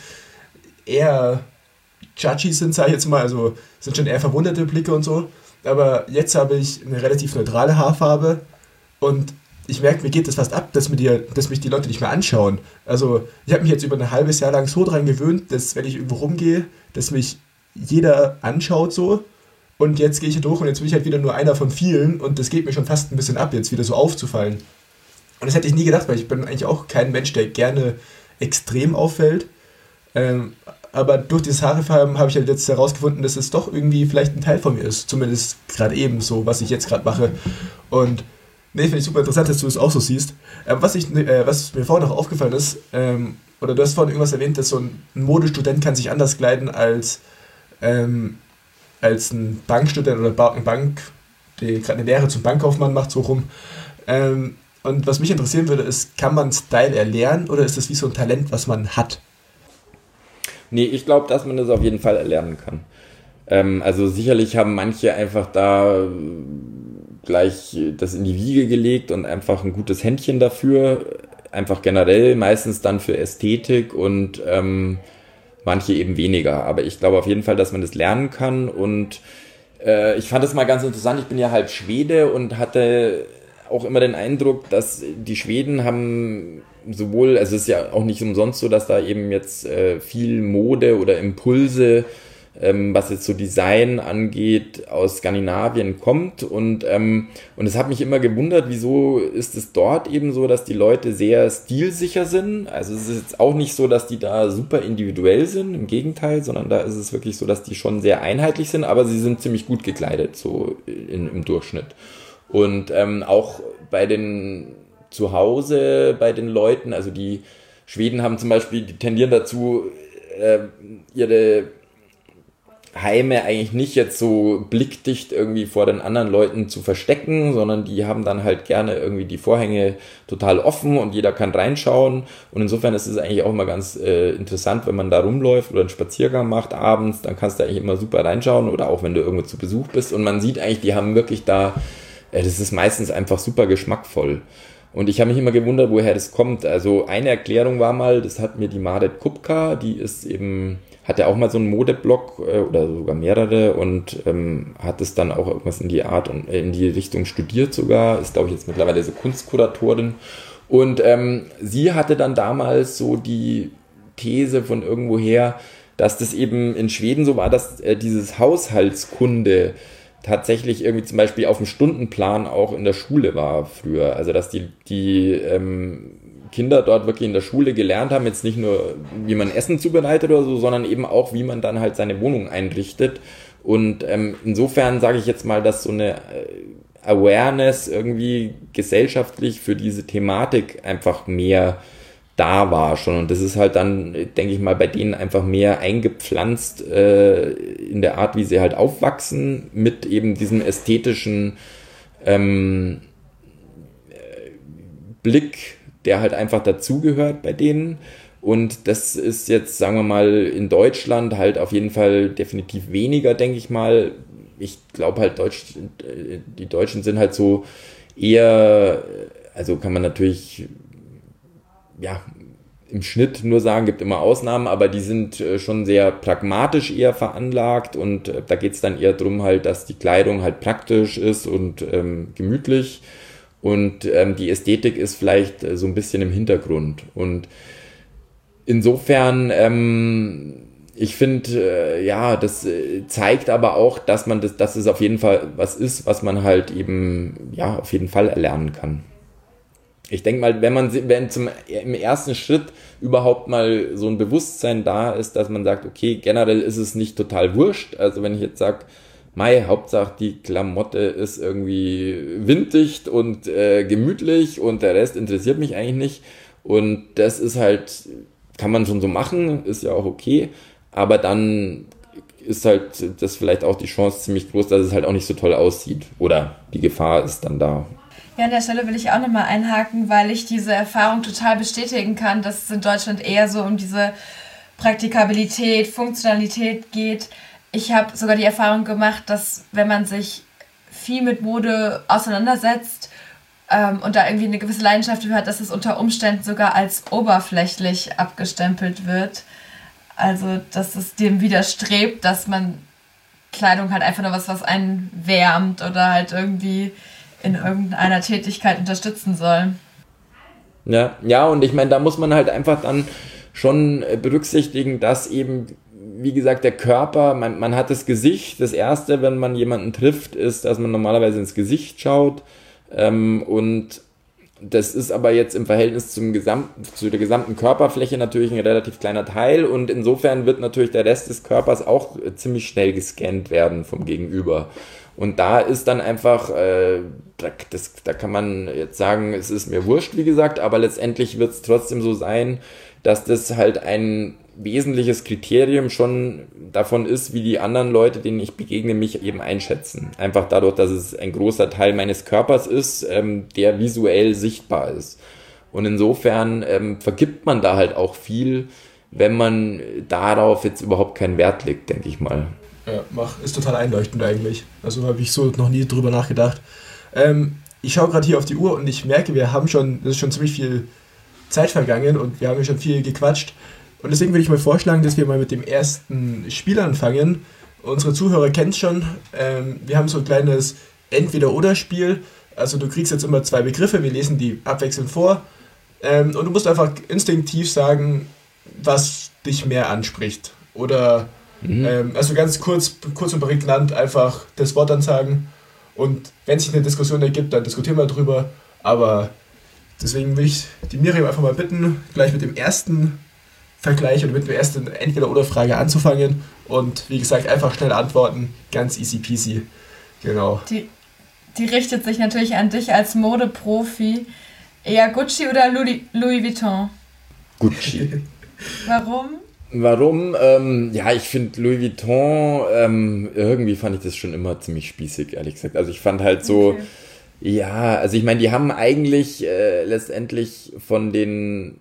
eher judgy sind, sag ich jetzt mal, also sind schon eher verwunderte Blicke und so. Aber jetzt habe ich eine relativ neutrale Haarfarbe und ich merke, mir geht das fast ab, dass, mir die, dass mich die Leute nicht mehr anschauen. Also ich habe mich jetzt über ein halbes Jahr lang so dran gewöhnt, dass wenn ich irgendwo rumgehe, dass mich jeder anschaut so und jetzt gehe ich hier durch und jetzt bin ich halt wieder nur einer von vielen und das geht mir schon fast ein bisschen ab, jetzt wieder so aufzufallen. Und das hätte ich nie gedacht, weil ich bin eigentlich auch kein Mensch, der gerne extrem auffällt. Ähm, aber durch dieses Haarefärben habe ich halt jetzt herausgefunden, dass es doch irgendwie vielleicht ein Teil von mir ist. Zumindest gerade eben so, was ich jetzt gerade mache. Und nee, finde ich super interessant, dass du es auch so siehst. Ähm, was, ich, äh, was mir vorhin noch aufgefallen ist, ähm, oder du hast vorhin irgendwas erwähnt, dass so ein, ein Modestudent kann sich anders kleiden als, ähm, als ein Bankstudent oder ba- eine Bank, die gerade eine Lehre zum Bankkaufmann macht, so rum. Ähm, und was mich interessieren würde, ist, kann man Style erlernen oder ist das wie so ein Talent, was man hat? Nee, ich glaube, dass man das auf jeden Fall erlernen kann. Ähm, also sicherlich haben manche einfach da gleich das in die Wiege gelegt und einfach ein gutes Händchen dafür. Einfach generell, meistens dann für Ästhetik und ähm, manche eben weniger. Aber ich glaube auf jeden Fall, dass man das lernen kann. Und äh, ich fand das mal ganz interessant. Ich bin ja halb Schwede und hatte auch immer den Eindruck, dass die Schweden haben sowohl, also es ist ja auch nicht umsonst so, dass da eben jetzt äh, viel Mode oder Impulse, ähm, was jetzt so Design angeht, aus Skandinavien kommt und ähm, und es hat mich immer gewundert, wieso ist es dort eben so, dass die Leute sehr stilsicher sind. Also es ist jetzt auch nicht so, dass die da super individuell sind, im Gegenteil, sondern da ist es wirklich so, dass die schon sehr einheitlich sind, aber sie sind ziemlich gut gekleidet, so in, im Durchschnitt. Und ähm, auch bei den zu Hause, bei den Leuten, also die Schweden haben zum Beispiel, die tendieren dazu, äh, ihre Heime eigentlich nicht jetzt so blickdicht irgendwie vor den anderen Leuten zu verstecken, sondern die haben dann halt gerne irgendwie die Vorhänge total offen und jeder kann reinschauen. Und insofern ist es eigentlich auch immer ganz äh, interessant, wenn man da rumläuft oder einen Spaziergang macht abends, dann kannst du eigentlich immer super reinschauen oder auch wenn du irgendwo zu Besuch bist und man sieht eigentlich, die haben wirklich da, äh, das ist meistens einfach super geschmackvoll. Und ich habe mich immer gewundert, woher das kommt. Also eine Erklärung war mal, das hat mir die Marit Kupka, die ist eben, hat ja auch mal so einen Modeblog äh, oder sogar mehrere und ähm, hat es dann auch irgendwas in die Art und äh, in die Richtung studiert sogar, ist glaube ich jetzt mittlerweile so Kunstkuratorin. Und ähm, sie hatte dann damals so die These von irgendwoher, dass das eben in Schweden so war, dass äh, dieses Haushaltskunde tatsächlich irgendwie zum Beispiel auf dem Stundenplan auch in der Schule war früher. Also dass die, die ähm, Kinder dort wirklich in der Schule gelernt haben, jetzt nicht nur, wie man Essen zubereitet oder so, sondern eben auch, wie man dann halt seine Wohnung einrichtet. Und ähm, insofern sage ich jetzt mal, dass so eine äh, Awareness irgendwie gesellschaftlich für diese Thematik einfach mehr da war schon. Und das ist halt dann, denke ich mal, bei denen einfach mehr eingepflanzt äh, in der Art, wie sie halt aufwachsen, mit eben diesem ästhetischen ähm, Blick, der halt einfach dazugehört bei denen. Und das ist jetzt, sagen wir mal, in Deutschland halt auf jeden Fall definitiv weniger, denke ich mal. Ich glaube halt, Deutsch, die Deutschen sind halt so eher, also kann man natürlich ja, im Schnitt nur sagen, gibt immer Ausnahmen, aber die sind äh, schon sehr pragmatisch eher veranlagt und äh, da geht es dann eher darum halt, dass die Kleidung halt praktisch ist und ähm, gemütlich und ähm, die Ästhetik ist vielleicht äh, so ein bisschen im Hintergrund und insofern ähm, ich finde, äh, ja, das äh, zeigt aber auch, dass man das, dass es auf jeden Fall was ist, was man halt eben, ja, auf jeden Fall erlernen kann. Ich denke mal, wenn man, wenn zum, im ersten Schritt überhaupt mal so ein Bewusstsein da ist, dass man sagt, okay, generell ist es nicht total wurscht. Also wenn ich jetzt sage, Mei, Hauptsache die Klamotte ist irgendwie winddicht und äh, gemütlich und der Rest interessiert mich eigentlich nicht. Und das ist halt, kann man schon so machen, ist ja auch okay. Aber dann ist halt das vielleicht auch die Chance ziemlich groß, dass es halt auch nicht so toll aussieht. Oder die Gefahr ist dann da. Ja, an der Stelle will ich auch nochmal einhaken, weil ich diese Erfahrung total bestätigen kann, dass es in Deutschland eher so um diese Praktikabilität, Funktionalität geht. Ich habe sogar die Erfahrung gemacht, dass wenn man sich viel mit Mode auseinandersetzt ähm, und da irgendwie eine gewisse Leidenschaft für hat, dass es unter Umständen sogar als oberflächlich abgestempelt wird. Also, dass es dem widerstrebt, dass man Kleidung halt einfach nur was, was einen wärmt oder halt irgendwie in irgendeiner Tätigkeit unterstützen soll. Ja, ja, und ich meine, da muss man halt einfach dann schon berücksichtigen, dass eben, wie gesagt, der Körper, man, man hat das Gesicht, das Erste, wenn man jemanden trifft, ist, dass man normalerweise ins Gesicht schaut, ähm, und das ist aber jetzt im Verhältnis zum gesamten, zu der gesamten Körperfläche natürlich ein relativ kleiner Teil, und insofern wird natürlich der Rest des Körpers auch ziemlich schnell gescannt werden vom Gegenüber. Und da ist dann einfach, äh, das, da kann man jetzt sagen, es ist mir wurscht, wie gesagt, aber letztendlich wird es trotzdem so sein, dass das halt ein wesentliches Kriterium schon davon ist, wie die anderen Leute, denen ich begegne, mich eben einschätzen. Einfach dadurch, dass es ein großer Teil meines Körpers ist, ähm, der visuell sichtbar ist. Und insofern ähm, vergibt man da halt auch viel, wenn man darauf jetzt überhaupt keinen Wert legt, denke ich mal. Ja, mach, ist total einleuchtend eigentlich. Also habe ich so noch nie drüber nachgedacht. Ähm, ich schaue gerade hier auf die Uhr und ich merke, wir haben schon, das ist schon ziemlich viel Zeit vergangen und wir haben ja schon viel gequatscht. Und deswegen würde ich mal vorschlagen, dass wir mal mit dem ersten Spiel anfangen. Unsere Zuhörer kennen es schon. Ähm, wir haben so ein kleines Entweder-Oder-Spiel. Also du kriegst jetzt immer zwei Begriffe, wir lesen die abwechselnd vor. Ähm, und du musst einfach instinktiv sagen, was dich mehr anspricht. Oder Mhm. Ähm, also ganz kurz, kurz und prägnant einfach das Wort ansagen, und wenn sich eine Diskussion ergibt, dann diskutieren wir drüber, aber deswegen will ich die Miriam einfach mal bitten, gleich mit dem ersten Vergleich oder mit der ersten Entweder-Oder-Frage anzufangen, und wie gesagt, einfach schnell antworten, ganz easy peasy, genau. Die, die richtet sich natürlich an dich als Modeprofi. Eher Gucci oder Louis, Louis Vuitton? Gucci. Warum? Warum? Ähm, ja, ich finde Louis Vuitton, ähm, irgendwie fand ich das schon immer ziemlich spießig, ehrlich gesagt. Also ich fand halt so, okay. Ja, also ich meine, die haben eigentlich äh, letztendlich von den,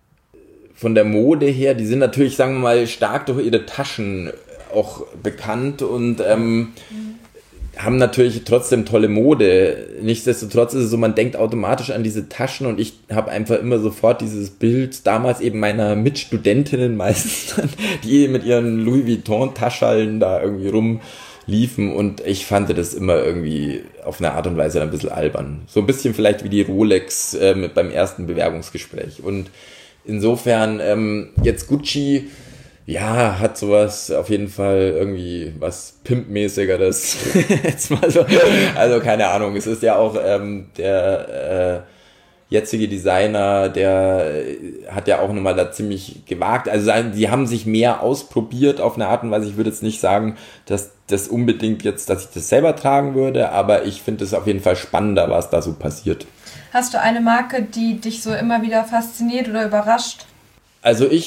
von der Mode her, die sind natürlich, sagen wir mal, stark durch ihre Taschen auch bekannt und ähm, mhm. haben natürlich trotzdem tolle Mode. Nichtsdestotrotz ist es so, man denkt automatisch an diese Taschen, und ich habe einfach immer sofort dieses Bild damals eben meiner Mitstudentinnen meistens, die mit ihren Louis Vuitton-Taschallen da irgendwie rumliefen, und ich fand das immer irgendwie auf eine Art und Weise ein bisschen albern. So ein bisschen vielleicht wie die Rolex äh, mit beim ersten Bewerbungsgespräch. Und insofern ähm, jetzt Gucci, ja, hat sowas auf jeden Fall irgendwie was Pimp-mäßigeres. Jetzt mal so. Also keine Ahnung, es ist ja auch ähm, der äh, jetzige Designer, der hat ja auch nochmal da ziemlich gewagt. Also die haben sich mehr ausprobiert auf eine Art und Weise. Ich würde jetzt nicht sagen, dass das unbedingt jetzt, dass ich das selber tragen würde, aber ich finde es auf jeden Fall spannender, was da so passiert. Hast du eine Marke, die dich so immer wieder fasziniert oder überrascht? Also ich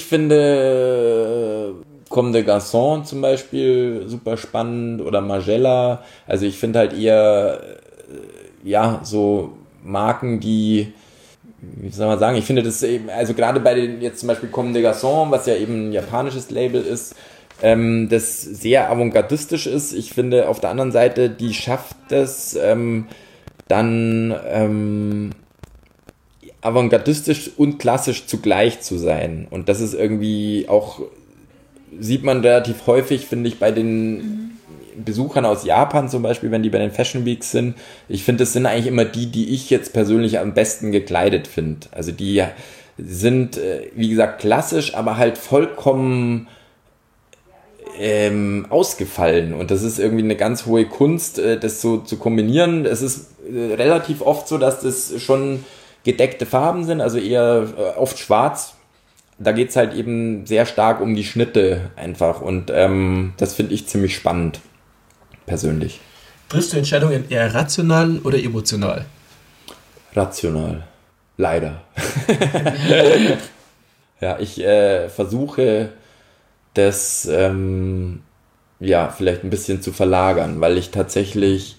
finde Comme des Garçons zum Beispiel super spannend, oder Margiela. Also ich finde halt eher, ja, so Marken, die, wie soll man sagen, ich finde das eben, also gerade bei den, jetzt zum Beispiel Comme des Garçons, was ja eben ein japanisches Label ist, ähm, das sehr avantgardistisch ist. Ich finde auf der anderen Seite, die schafft es ähm, dann ähm, avantgardistisch und klassisch zugleich zu sein. Und das ist irgendwie auch, sieht man relativ häufig, finde ich, bei den mhm. Besuchern aus Japan zum Beispiel, wenn die bei den Fashion Weeks sind. Ich finde, das sind eigentlich immer die, die ich jetzt persönlich am besten gekleidet finde. Also die sind, wie gesagt, klassisch, aber halt vollkommen ähm, ausgefallen. Und das ist irgendwie eine ganz hohe Kunst, äh, das so zu kombinieren. Es ist äh, relativ oft so, dass das schon gedeckte Farben sind, also eher äh, oft schwarz. Da geht es halt eben sehr stark um die Schnitte einfach. Und ähm, das finde ich ziemlich spannend, persönlich. Triffst du Entscheidungen eher rational oder emotional? Rational. Leider. Ja, ich äh, versuche das ähm, ja vielleicht ein bisschen zu verlagern, weil ich tatsächlich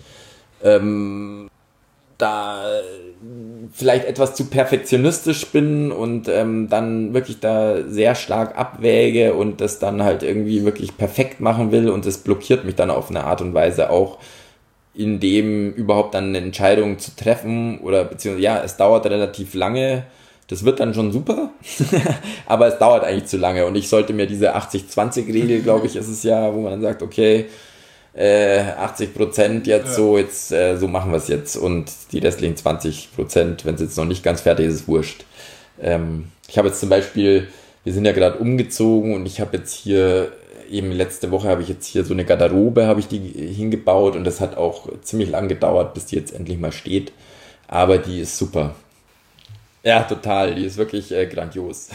ähm, da vielleicht etwas zu perfektionistisch bin und ähm, dann wirklich da sehr stark abwäge und das dann halt irgendwie wirklich perfekt machen will und das blockiert mich dann auf eine Art und Weise auch, in dem überhaupt dann eine Entscheidung zu treffen oder beziehungsweise ja, es dauert relativ lange. Das wird dann schon super, aber es dauert eigentlich zu lange und ich sollte mir diese achtzig zwanzig Regel, glaube ich, ist es ja, wo man dann sagt, okay, äh, achtzig Prozent jetzt ja. so, jetzt äh, so machen wir es jetzt und die restlichen zwanzig Prozent, wenn es jetzt noch nicht ganz fertig ist, ist wurscht. Ähm, ich habe jetzt zum Beispiel, wir sind ja gerade umgezogen und ich habe jetzt hier, eben letzte Woche habe ich jetzt hier so eine Garderobe, habe ich die hingebaut und das hat auch ziemlich lang gedauert, bis die jetzt endlich mal steht, aber die ist super. Ja, total. Die ist wirklich äh, grandios.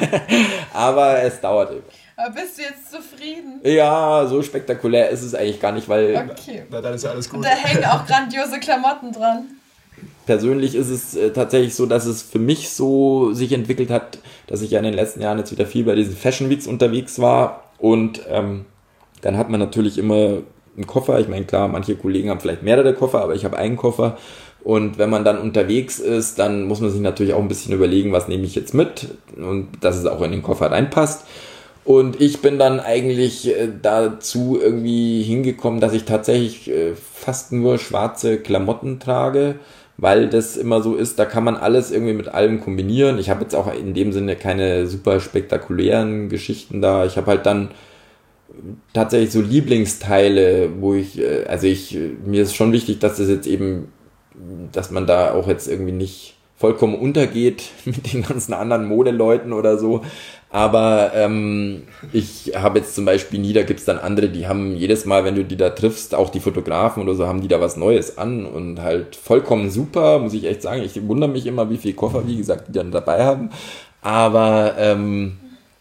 Aber es dauert eben. Aber bist du jetzt zufrieden? Ja, so spektakulär ist es eigentlich gar nicht, weil... Okay. Na, dann ist ja alles gut. Und da hängen auch grandiose Klamotten dran. Persönlich ist es äh, tatsächlich so, dass es für mich so sich entwickelt hat, dass ich ja in den letzten Jahren jetzt wieder viel bei diesen Fashion Weeks unterwegs war. Und ähm, dann hat man natürlich immer einen Koffer. Ich meine, klar, manche Kollegen haben vielleicht mehrere Koffer, aber ich habe einen Koffer. Und wenn man dann unterwegs ist, dann muss man sich natürlich auch ein bisschen überlegen, was nehme ich jetzt mit und dass es auch in den Koffer reinpasst. Und ich bin dann eigentlich äh, dazu irgendwie hingekommen, dass ich tatsächlich äh, fast nur schwarze Klamotten trage, weil das immer so ist, da kann man alles irgendwie mit allem kombinieren. Ich habe jetzt auch in dem Sinne keine super spektakulären Geschichten da. Ich habe halt dann tatsächlich so Lieblingsteile, wo ich, äh, also ich, mir ist schon wichtig, dass das jetzt eben dass man da auch jetzt irgendwie nicht vollkommen untergeht mit den ganzen anderen Modeleuten oder so. Aber ähm, ich habe jetzt zum Beispiel nie, da gibt es dann andere, die haben jedes Mal, wenn du die da triffst, auch die Fotografen oder so, haben die da was Neues an und halt vollkommen super, muss ich echt sagen. Ich wundere mich immer, wie viele Koffer, wie gesagt, die dann dabei haben. Aber ähm,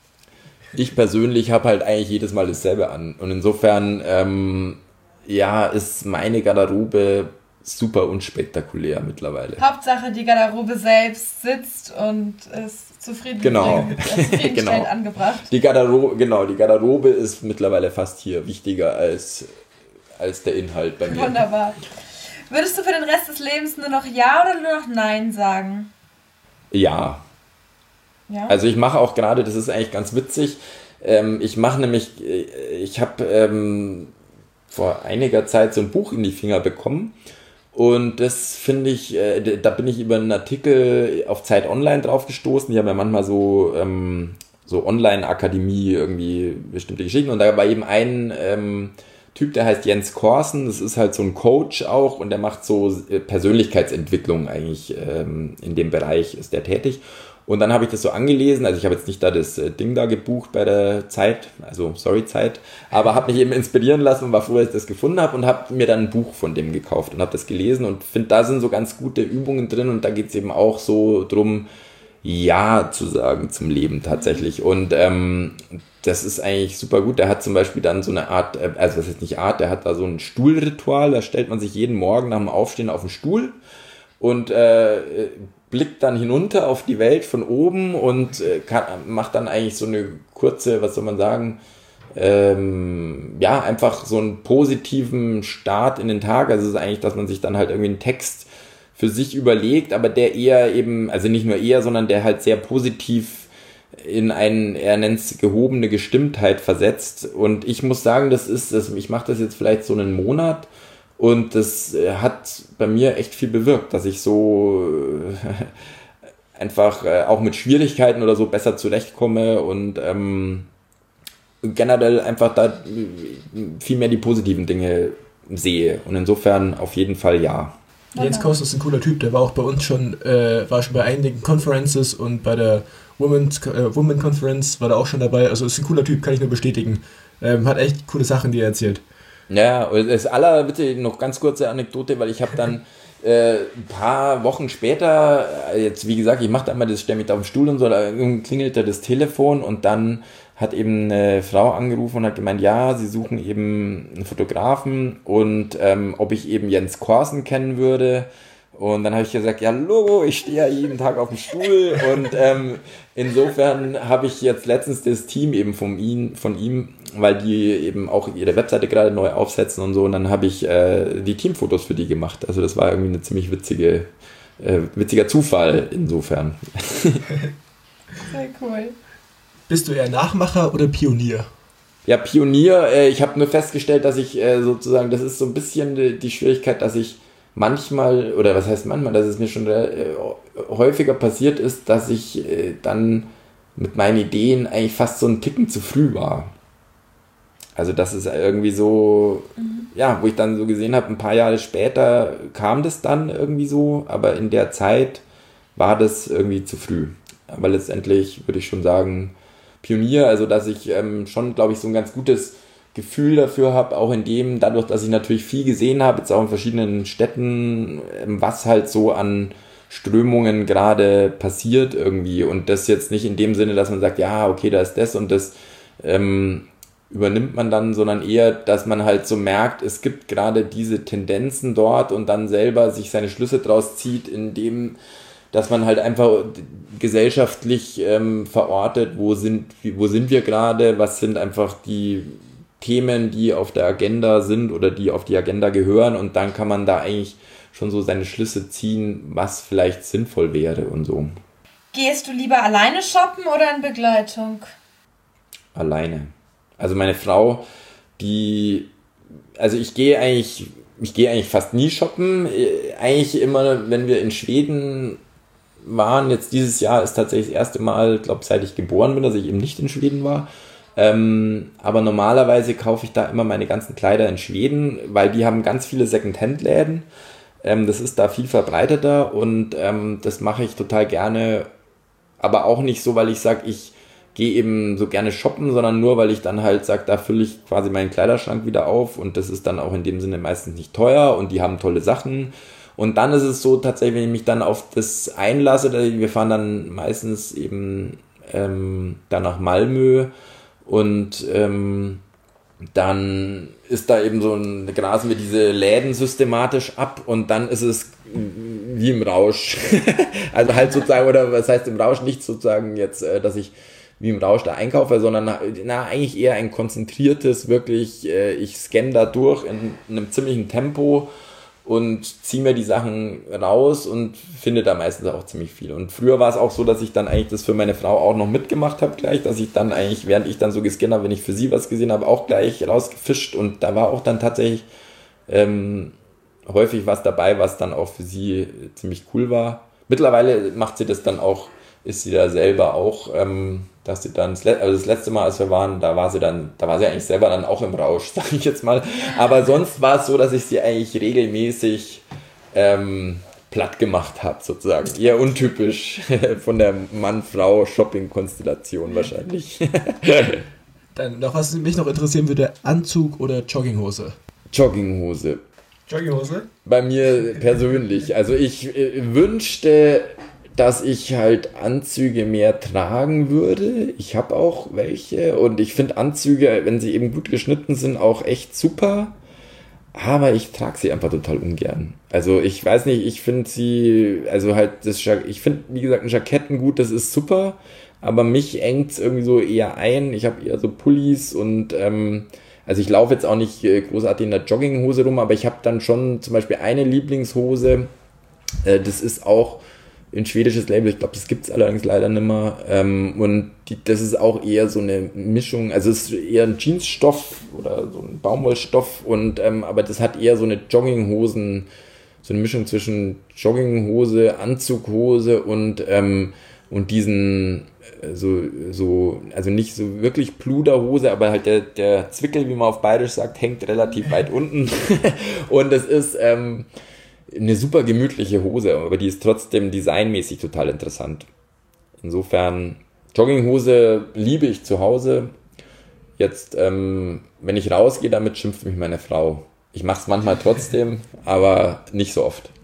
ich persönlich habe halt eigentlich jedes Mal dasselbe an. Und insofern, ähm, ja, ist meine Garderobe super unspektakulär mittlerweile. Hauptsache die Garderobe selbst sitzt und ist zufrieden genau. zufriedenstellend genau. angebracht. Die Garderobe, genau, die Garderobe ist mittlerweile fast hier wichtiger als, als der Inhalt bei mir. Wunderbar. Würdest du für den Rest des Lebens nur noch Ja oder nur noch Nein sagen? Ja. Ja? Also ich mache auch gerade, das ist eigentlich ganz witzig, ähm, ich mache nämlich, ich habe ähm, vor einiger Zeit so ein Buch in die Finger bekommen. Und das finde ich, äh, da bin ich über einen Artikel auf Zeit Online drauf gestoßen. Die haben ja manchmal so, ähm, so Online-Akademie, irgendwie bestimmte Geschichten. Und da war eben ein ähm, Typ, der heißt Jens Korsen. Das ist halt so ein Coach auch und der macht so Persönlichkeitsentwicklung eigentlich. Ähm, in dem Bereich ist der tätig. Und dann habe ich das so angelesen, also ich habe jetzt nicht da das Ding da gebucht bei der Zeit, also sorry Zeit, aber habe mich eben inspirieren lassen und war froh, dass ich das gefunden habe und habe mir dann ein Buch von dem gekauft und habe das gelesen und finde, da sind so ganz gute Übungen drin und da geht es eben auch so drum, Ja zu sagen zum Leben tatsächlich. Und ähm, das ist eigentlich super gut. Der hat zum Beispiel dann so eine Art, also das ist nicht Art, der hat da so ein Stuhlritual, da stellt man sich jeden Morgen nach dem Aufstehen auf den Stuhl und äh, blickt dann hinunter auf die Welt von oben und äh, kann, macht dann eigentlich so eine kurze, was soll man sagen, ähm, ja, einfach so einen positiven Start in den Tag. Also es ist eigentlich, dass man sich dann halt irgendwie einen Text für sich überlegt, aber der eher eben, also nicht nur eher, sondern der halt sehr positiv in einen, er nennt es gehobene Gestimmtheit versetzt. Und ich muss sagen, das ist, das, ich mache das jetzt vielleicht so einen Monat und das hat bei mir echt viel bewirkt, dass ich so äh, einfach äh, auch mit Schwierigkeiten oder so besser zurechtkomme und ähm, generell einfach da viel mehr die positiven Dinge sehe. Und insofern auf jeden Fall ja. Jens Kost ist ein cooler Typ, der war auch bei uns schon, äh, war schon bei einigen Conferences und bei der Women's, äh, Women Conference war er auch schon dabei. Also ist ein cooler Typ, kann ich nur bestätigen. Ähm, hat echt coole Sachen, die er erzählt. Ja, das aller, bitte noch ganz kurze Anekdote, weil ich habe dann äh, ein paar Wochen später, jetzt wie gesagt, ich mache da immer das, stelle mich da auf den Stuhl und so, da klingelte das Telefon und dann hat eben eine Frau angerufen und hat gemeint, ja, sie suchen eben einen Fotografen und ähm, ob ich eben Jens Korsen kennen würde. Und dann habe ich gesagt, ja Logo, ich stehe ja jeden Tag auf dem Stuhl und ähm, insofern habe ich jetzt letztens das Team eben von ihm, von ihm, weil die eben auch ihre Webseite gerade neu aufsetzen und so, und dann habe ich äh, die Teamfotos für die gemacht. Also das war irgendwie eine ziemlich witzige, äh, witziger Zufall insofern. Sehr cool. Bist du eher Nachmacher oder Pionier? Ja, Pionier, äh, ich habe nur festgestellt, dass ich äh, sozusagen, das ist so ein bisschen die, die Schwierigkeit, dass ich manchmal, oder was heißt manchmal, dass es mir schon äh, häufiger passiert ist, dass ich äh, dann mit meinen Ideen eigentlich fast so einen Ticken zu früh war. Also das ist irgendwie so, mhm. ja, wo ich dann so gesehen habe, ein paar Jahre später kam das dann irgendwie so, aber in der Zeit war das irgendwie zu früh. Aber letztendlich würde ich schon sagen, Pionier, also dass ich ähm, schon, glaube ich, so ein ganz gutes Gefühl dafür habe, auch in dem, dadurch, dass ich natürlich viel gesehen habe, jetzt auch in verschiedenen Städten, was halt so an Strömungen gerade passiert irgendwie, und das jetzt nicht in dem Sinne, dass man sagt, ja, okay, da ist das und das ähm, übernimmt man dann, sondern eher, dass man halt so merkt, es gibt gerade diese Tendenzen dort und dann selber sich seine Schlüsse draus zieht, indem, dass man halt einfach gesellschaftlich ähm, verortet, wo sind, wo sind wir gerade, was sind einfach die Themen, die auf der Agenda sind oder die auf die Agenda gehören, und dann kann man da eigentlich schon so seine Schlüsse ziehen, was vielleicht sinnvoll wäre und so. Gehst du lieber alleine shoppen oder in Begleitung? Alleine. Also meine Frau, die, also ich gehe eigentlich, ich gehe eigentlich fast nie shoppen. Eigentlich immer, wenn wir in Schweden waren, jetzt dieses Jahr ist tatsächlich das erste Mal, glaube seit ich geboren bin, dass ich eben nicht in Schweden war. Ähm, aber normalerweise kaufe ich da immer meine ganzen Kleider in Schweden, weil die haben ganz viele Second-Hand-Läden. Ähm, das ist da viel verbreiteter und ähm, das mache ich total gerne, aber auch nicht so, weil ich sage, ich gehe eben so gerne shoppen, sondern nur, weil ich dann halt sage, da fülle ich quasi meinen Kleiderschrank wieder auf, und das ist dann auch in dem Sinne meistens nicht teuer und die haben tolle Sachen. Und dann ist es so tatsächlich, wenn ich mich dann auf das einlasse, wir fahren dann meistens eben ähm, dann nach Malmö, und ähm, dann ist da eben so ein, grasen wir diese Läden systematisch ab, und dann ist es wie im Rausch. Also halt sozusagen, oder was heißt im Rausch, nicht sozusagen jetzt, dass ich wie im Rausch da einkaufe, sondern na, eigentlich eher ein konzentriertes, wirklich, ich scanne da durch in, in einem ziemlichen Tempo und ziehe mir die Sachen raus und finde da meistens auch ziemlich viel. Und früher war es auch so, dass ich dann eigentlich das für meine Frau auch noch mitgemacht habe gleich, dass ich dann eigentlich, während ich dann so gescannt habe, wenn ich für sie was gesehen habe, auch gleich rausgefischt, und da war auch dann tatsächlich ähm, häufig was dabei, was dann auch für sie ziemlich cool war. Mittlerweile macht sie das dann auch, ist sie da selber auch, ähm, dass sie dann, das, also das letzte Mal, als wir waren, da war sie dann, da war sie eigentlich selber dann auch im Rausch, sag ich jetzt mal. Aber sonst war es so, dass ich sie eigentlich regelmäßig ähm, platt gemacht habe, sozusagen. Eher untypisch von der Mann-Frau-Shopping-Konstellation wahrscheinlich. Dann noch was mich noch interessieren würde, Anzug oder Jogginghose? Jogginghose. Jogginghose? Bei mir persönlich. Also ich äh, wünschte, dass ich halt Anzüge mehr tragen würde. Ich habe auch welche, und ich finde Anzüge, wenn sie eben gut geschnitten sind, auch echt super. Aber ich trage sie einfach total ungern. Also ich weiß nicht, ich finde sie, also halt, das, ich finde, wie gesagt, ein Jacketten gut, das ist super, aber mich engt es irgendwie so eher ein. Ich habe eher so Pullis und, ähm, also ich laufe jetzt auch nicht großartig in der Jogginghose rum, aber ich habe dann schon zum Beispiel eine Lieblingshose, äh, das ist auch ein schwedisches Label, ich glaube, das gibt es allerdings leider nicht mehr. Ähm, und die, das ist auch eher so eine Mischung, also es ist eher ein Jeansstoff oder so ein Baumwollstoff, und ähm, aber das hat eher so eine Jogginghosen, so eine Mischung zwischen Jogginghose, Anzughose und, ähm, und diesen äh, so, so, also nicht so wirklich Pluderhose, aber halt der, der Zwickel, wie man auf Bayerisch sagt, hängt relativ weit unten. Und das ist, ähm, eine super gemütliche Hose, aber die ist trotzdem designmäßig total interessant. Insofern, Jogginghose liebe ich zu Hause. Jetzt, ähm, wenn ich rausgehe, damit schimpft mich meine Frau. Ich mache es manchmal trotzdem, aber nicht so oft.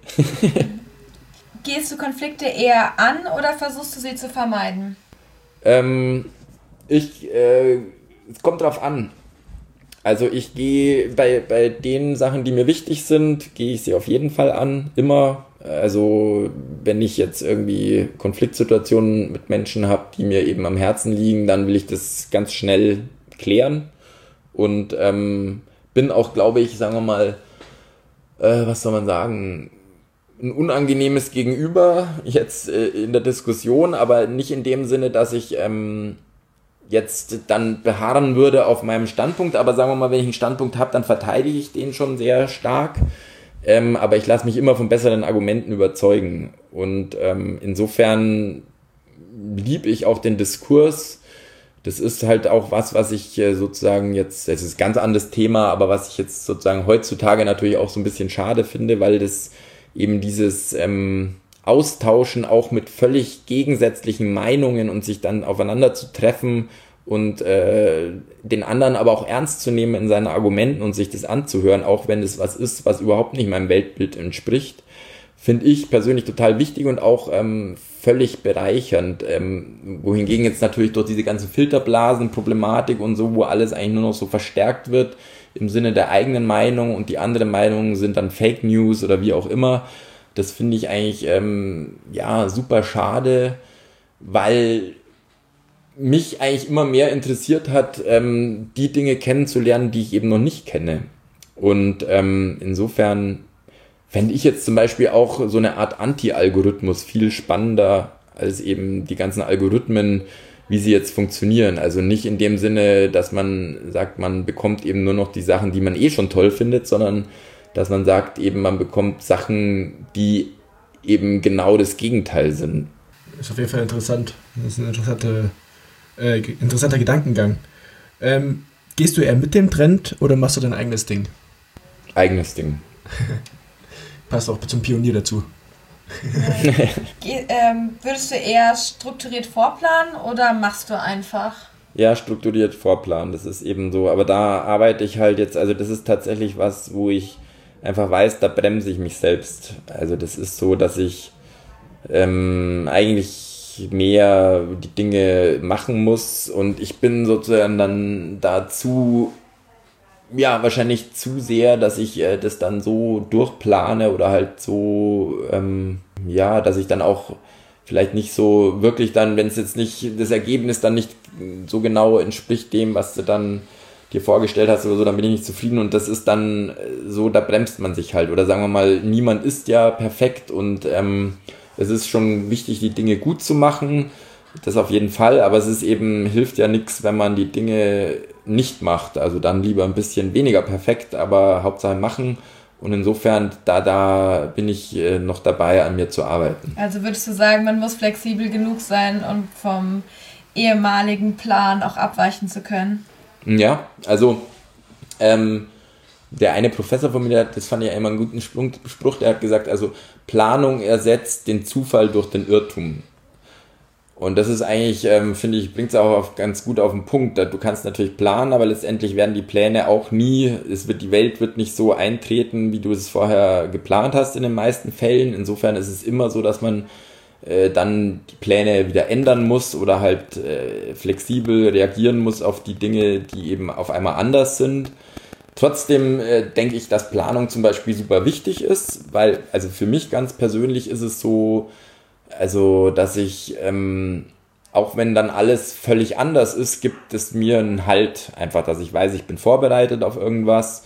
Gehst du Konflikte eher an oder versuchst du sie zu vermeiden? Ähm, ich, äh, es kommt drauf an. Also ich gehe bei, bei den Sachen, die mir wichtig sind, gehe ich sie auf jeden Fall an, immer. Also wenn ich jetzt irgendwie Konfliktsituationen mit Menschen habe, die mir eben am Herzen liegen, dann will ich das ganz schnell klären. Und ähm, bin auch, glaube ich, sagen wir mal, äh, was soll man sagen, ein unangenehmes Gegenüber jetzt äh, in der Diskussion, aber nicht in dem Sinne, dass ich ähm, jetzt dann beharren würde auf meinem Standpunkt, aber sagen wir mal, wenn ich einen Standpunkt habe, dann verteidige ich den schon sehr stark, ähm, aber ich lasse mich immer von besseren Argumenten überzeugen und ähm, insofern liebe ich auch den Diskurs. Das ist halt auch was, was ich äh, sozusagen jetzt, es ist ein ganz anderes Thema, aber was ich jetzt sozusagen heutzutage natürlich auch so ein bisschen schade finde, weil das eben dieses ähm, Austauschen auch mit völlig gegensätzlichen Meinungen und sich dann aufeinander zu treffen und äh, den anderen aber auch ernst zu nehmen in seinen Argumenten und sich das anzuhören, auch wenn es was ist, was überhaupt nicht meinem Weltbild entspricht, finde ich persönlich total wichtig und auch ähm, völlig bereichernd. Ähm, wohingegen jetzt natürlich durch diese ganze Filterblasen-Problematik und so, wo alles eigentlich nur noch so verstärkt wird, im Sinne der eigenen Meinung und die anderen Meinungen sind dann Fake News oder wie auch immer. Das finde ich eigentlich ähm, ja super schade, weil mich eigentlich immer mehr interessiert hat, ähm, die Dinge kennenzulernen, die ich eben noch nicht kenne. Und ähm, insofern fände ich jetzt zum Beispiel auch so eine Art Anti-Algorithmus viel spannender als eben die ganzen Algorithmen, wie sie jetzt funktionieren. Also nicht in dem Sinne, dass man sagt, man bekommt eben nur noch die Sachen, die man eh schon toll findet, sondern dass man sagt, eben man bekommt Sachen, die eben genau das Gegenteil sind. Ist auf jeden Fall interessant. Das ist ein interessante, äh, interessanter Gedankengang. Ähm, gehst du eher mit dem Trend oder machst du dein eigenes Ding? Eigenes Ding. Passt auch zum Pionier dazu. Ge- ähm, würdest du eher strukturiert vorplanen oder machst du einfach? Ja, strukturiert vorplanen, das ist eben so. Aber da arbeite ich halt jetzt, also das ist tatsächlich was, wo ich einfach weiß, da bremse ich mich selbst. Also das ist so, dass ich ähm, eigentlich mehr die Dinge machen muss und ich bin sozusagen dann dazu, ja, wahrscheinlich zu sehr, dass ich äh, das dann so durchplane oder halt so, ähm, ja, dass ich dann auch vielleicht nicht so wirklich dann, wenn es jetzt nicht, das Ergebnis dann nicht so genau entspricht dem, was du dann dir vorgestellt hast oder so, dann bin ich nicht zufrieden und das ist dann so, da bremst man sich halt oder sagen wir mal, niemand ist ja perfekt und ähm, es ist schon wichtig, die Dinge gut zu machen, das auf jeden Fall, aber es ist eben, hilft ja nichts, wenn man die Dinge nicht macht, also dann lieber ein bisschen weniger perfekt, aber Hauptsache machen und insofern, da, da bin ich äh, noch dabei, an mir zu arbeiten. Also würdest du sagen, man muss flexibel genug sein, um vom ehemaligen Plan auch abweichen zu können? Ja, also ähm, der eine Professor von mir, das fand ich ja immer einen guten Spruch, der hat gesagt, also Planung ersetzt den Zufall durch den Irrtum. Und das ist eigentlich, ähm, finde ich, bringt es auch auf, ganz gut auf den Punkt. Du kannst natürlich planen, aber letztendlich werden die Pläne auch nie, es wird, die Welt wird nicht so eintreten, wie du es vorher geplant hast in den meisten Fällen. Insofern ist es immer so, dass man äh, dann die Pläne wieder ändern muss oder halt äh, flexibel reagieren muss auf die Dinge, die eben auf einmal anders sind. Trotzdem äh, denke ich, dass Planung zum Beispiel super wichtig ist, weil, also für mich ganz persönlich ist es so, also, dass ich, ähm, auch wenn dann alles völlig anders ist, gibt es mir einen Halt, einfach, dass ich weiß, ich bin vorbereitet auf irgendwas.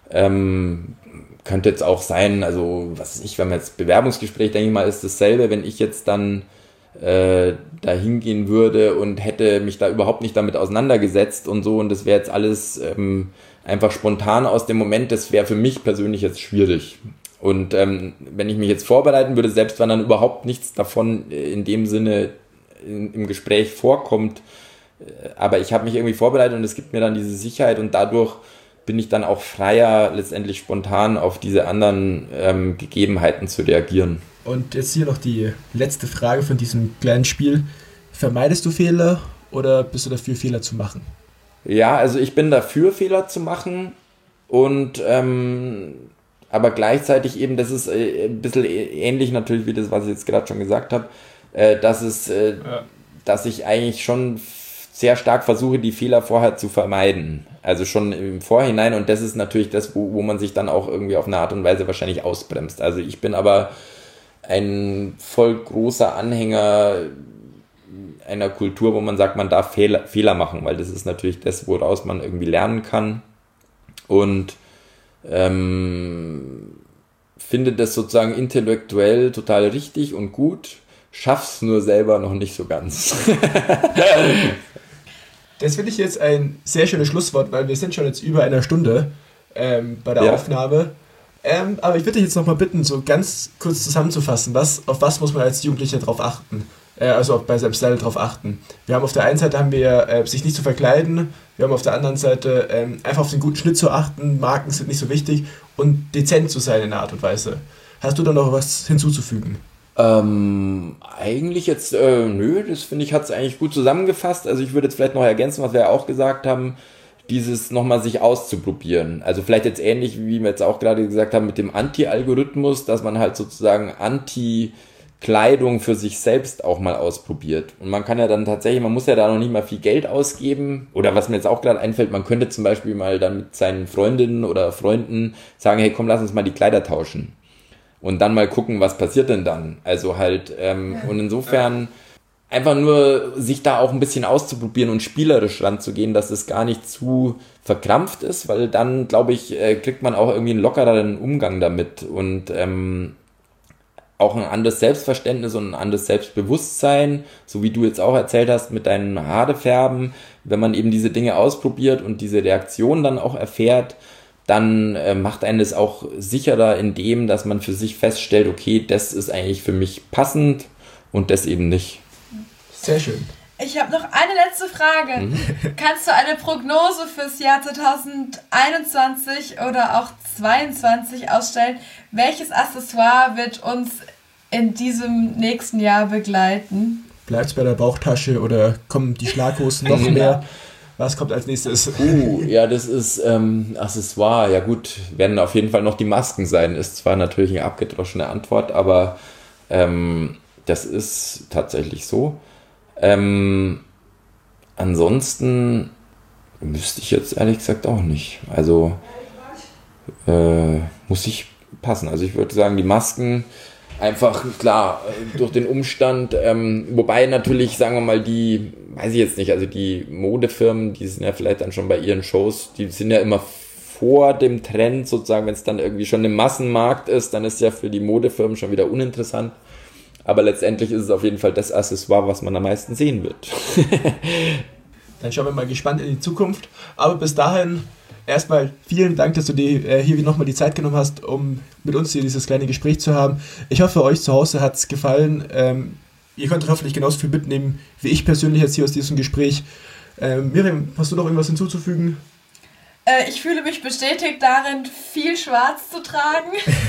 Ähm, könnte jetzt auch sein, also, was weiß ich, wenn man jetzt Bewerbungsgespräch, denke ich mal, ist dasselbe, wenn ich jetzt dann äh, da hingehen würde und hätte mich da überhaupt nicht damit auseinandergesetzt und so und das wäre jetzt alles ähm, einfach spontan aus dem Moment, das wäre für mich persönlich jetzt schwierig. Und ähm, wenn ich mich jetzt vorbereiten würde, selbst wenn dann überhaupt nichts davon in dem Sinne in, im Gespräch vorkommt, äh, aber ich habe mich irgendwie vorbereitet und es gibt mir dann diese Sicherheit und dadurch bin ich dann auch freier, letztendlich spontan auf diese anderen ähm, Gegebenheiten zu reagieren. Und jetzt hier noch die letzte Frage von diesem kleinen Spiel. Vermeidest du Fehler oder bist du dafür, Fehler zu machen? Ja, also ich bin dafür, Fehler zu machen und ähm, aber gleichzeitig eben, das ist äh, ein bisschen ähnlich natürlich wie das, was ich jetzt gerade schon gesagt habe, äh, dass es, äh, ja. dass ich eigentlich schon sehr stark versuche, die Fehler vorher zu vermeiden. Also schon im Vorhinein, und das ist natürlich das, wo, wo man sich dann auch irgendwie auf eine Art und Weise wahrscheinlich ausbremst. Also ich bin aber ein voll großer Anhänger einer Kultur, wo man sagt, man darf Fehler, Fehler machen, weil das ist natürlich das, woraus man irgendwie lernen kann, und ähm, finde das sozusagen intellektuell total richtig und gut, schaff's nur selber noch nicht so ganz. Das finde ich jetzt ein sehr schönes Schlusswort, weil wir sind schon jetzt über einer Stunde ähm, bei der ja. Aufnahme. Ähm, aber ich würde dich jetzt nochmal bitten, so ganz kurz zusammenzufassen, was, auf was muss man als Jugendlicher drauf achten? Äh, also auch bei seinem Style drauf achten. Wir haben auf der einen Seite haben wir äh, sich nicht zu verkleiden, wir haben auf der anderen Seite ähm, einfach auf den guten Schnitt zu achten, Marken sind nicht so wichtig und dezent zu sein in einer Art und Weise. Hast du da noch was hinzuzufügen? Ähm, eigentlich jetzt, äh, nö, das finde ich, hat es eigentlich gut zusammengefasst. Also ich würde jetzt vielleicht noch ergänzen, was wir ja auch gesagt haben, dieses nochmal sich auszuprobieren. Also vielleicht jetzt ähnlich, wie wir jetzt auch gerade gesagt haben, mit dem Anti-Algorithmus, dass man halt sozusagen Anti-Kleidung für sich selbst auch mal ausprobiert. Und man kann ja dann tatsächlich, man muss ja da noch nicht mal viel Geld ausgeben. Oder was mir jetzt auch gerade einfällt, man könnte zum Beispiel mal dann mit seinen Freundinnen oder Freunden sagen, hey komm, lass uns mal die Kleider tauschen. Und dann mal gucken, was passiert denn dann. Also halt, ähm, und insofern einfach nur sich da auch ein bisschen auszuprobieren und spielerisch ranzugehen, dass es gar nicht zu verkrampft ist, weil dann, glaube ich, äh, kriegt man auch irgendwie einen lockereren Umgang damit und ähm, auch ein anderes Selbstverständnis und ein anderes Selbstbewusstsein, so wie du jetzt auch erzählt hast mit deinen Haarefärben, wenn man eben diese Dinge ausprobiert und diese Reaktion dann auch erfährt, dann äh, macht einen das auch sicherer in dem, dass man für sich feststellt, okay, das ist eigentlich für mich passend und das eben nicht. Sehr schön. Ich habe noch eine letzte Frage. Mhm. Kannst du eine Prognose fürs Jahr zwanzig einundzwanzig oder auch zweiundzwanzig ausstellen? Welches Accessoire wird uns in diesem nächsten Jahr begleiten? Bleibt es bei der Bauchtasche oder kommen die Schlaghosen noch mehr? Was kommt als nächstes? Uh, ja, das ist ähm, Accessoire. Ja gut, werden auf jeden Fall noch die Masken sein. Ist zwar natürlich eine abgedroschene Antwort, aber ähm, das ist tatsächlich so. Ähm, ansonsten wüsste ich jetzt ehrlich gesagt auch nicht. Also äh, muss ich passen. Also ich würde sagen, die Masken einfach, klar, durch den Umstand, ähm, wobei natürlich, sagen wir mal, die, weiß ich jetzt nicht, also die Modefirmen, die sind ja vielleicht dann schon bei ihren Shows, die sind ja immer vor dem Trend sozusagen, wenn es dann irgendwie schon im Massenmarkt ist, dann ist es ja für die Modefirmen schon wieder uninteressant. Aber letztendlich ist es auf jeden Fall das Accessoire, was man am meisten sehen wird. Dann schauen wir mal gespannt in die Zukunft. Aber bis dahin erstmal vielen Dank, dass du dir äh, hier nochmal die Zeit genommen hast, um mit uns hier dieses kleine Gespräch zu haben. Ich hoffe, euch zu Hause hat es gefallen. Ähm, ihr konntet hoffentlich genauso viel mitnehmen, wie ich persönlich jetzt hier aus diesem Gespräch. Ähm, Miriam, hast du noch irgendwas hinzuzufügen? Äh, ich fühle mich bestätigt darin, viel Schwarz zu tragen.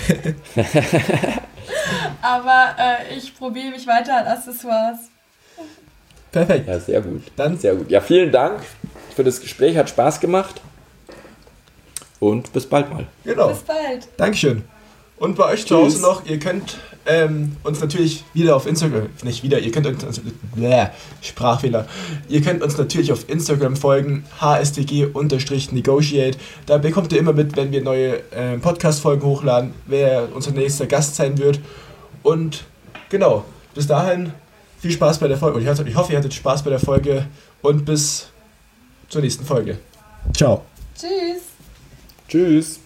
Aber äh, ich probiere mich weiter an Accessoires. Perfekt. Ja, sehr gut. Dann sehr gut. Ja, vielen Dank für das Gespräch, hat Spaß gemacht. Und bis bald mal. Genau. Bis bald. Dankeschön. Und bei euch Tschüss. Zu Hause noch, ihr könnt ähm, uns natürlich wieder auf Instagram, nicht wieder, ihr könnt uns, also, bläh, Sprachfehler, ihr könnt uns natürlich auf Instagram folgen, h s t g negotiate. Da bekommt ihr immer mit, wenn wir neue äh, Podcast-Folgen hochladen, wer unser nächster Gast sein wird. Und genau, bis dahin viel Spaß bei der Folge. Ich hoffe, ihr hattet Spaß bei der Folge und bis zur nächsten Folge. Ciao. Tschüss. Tschüss.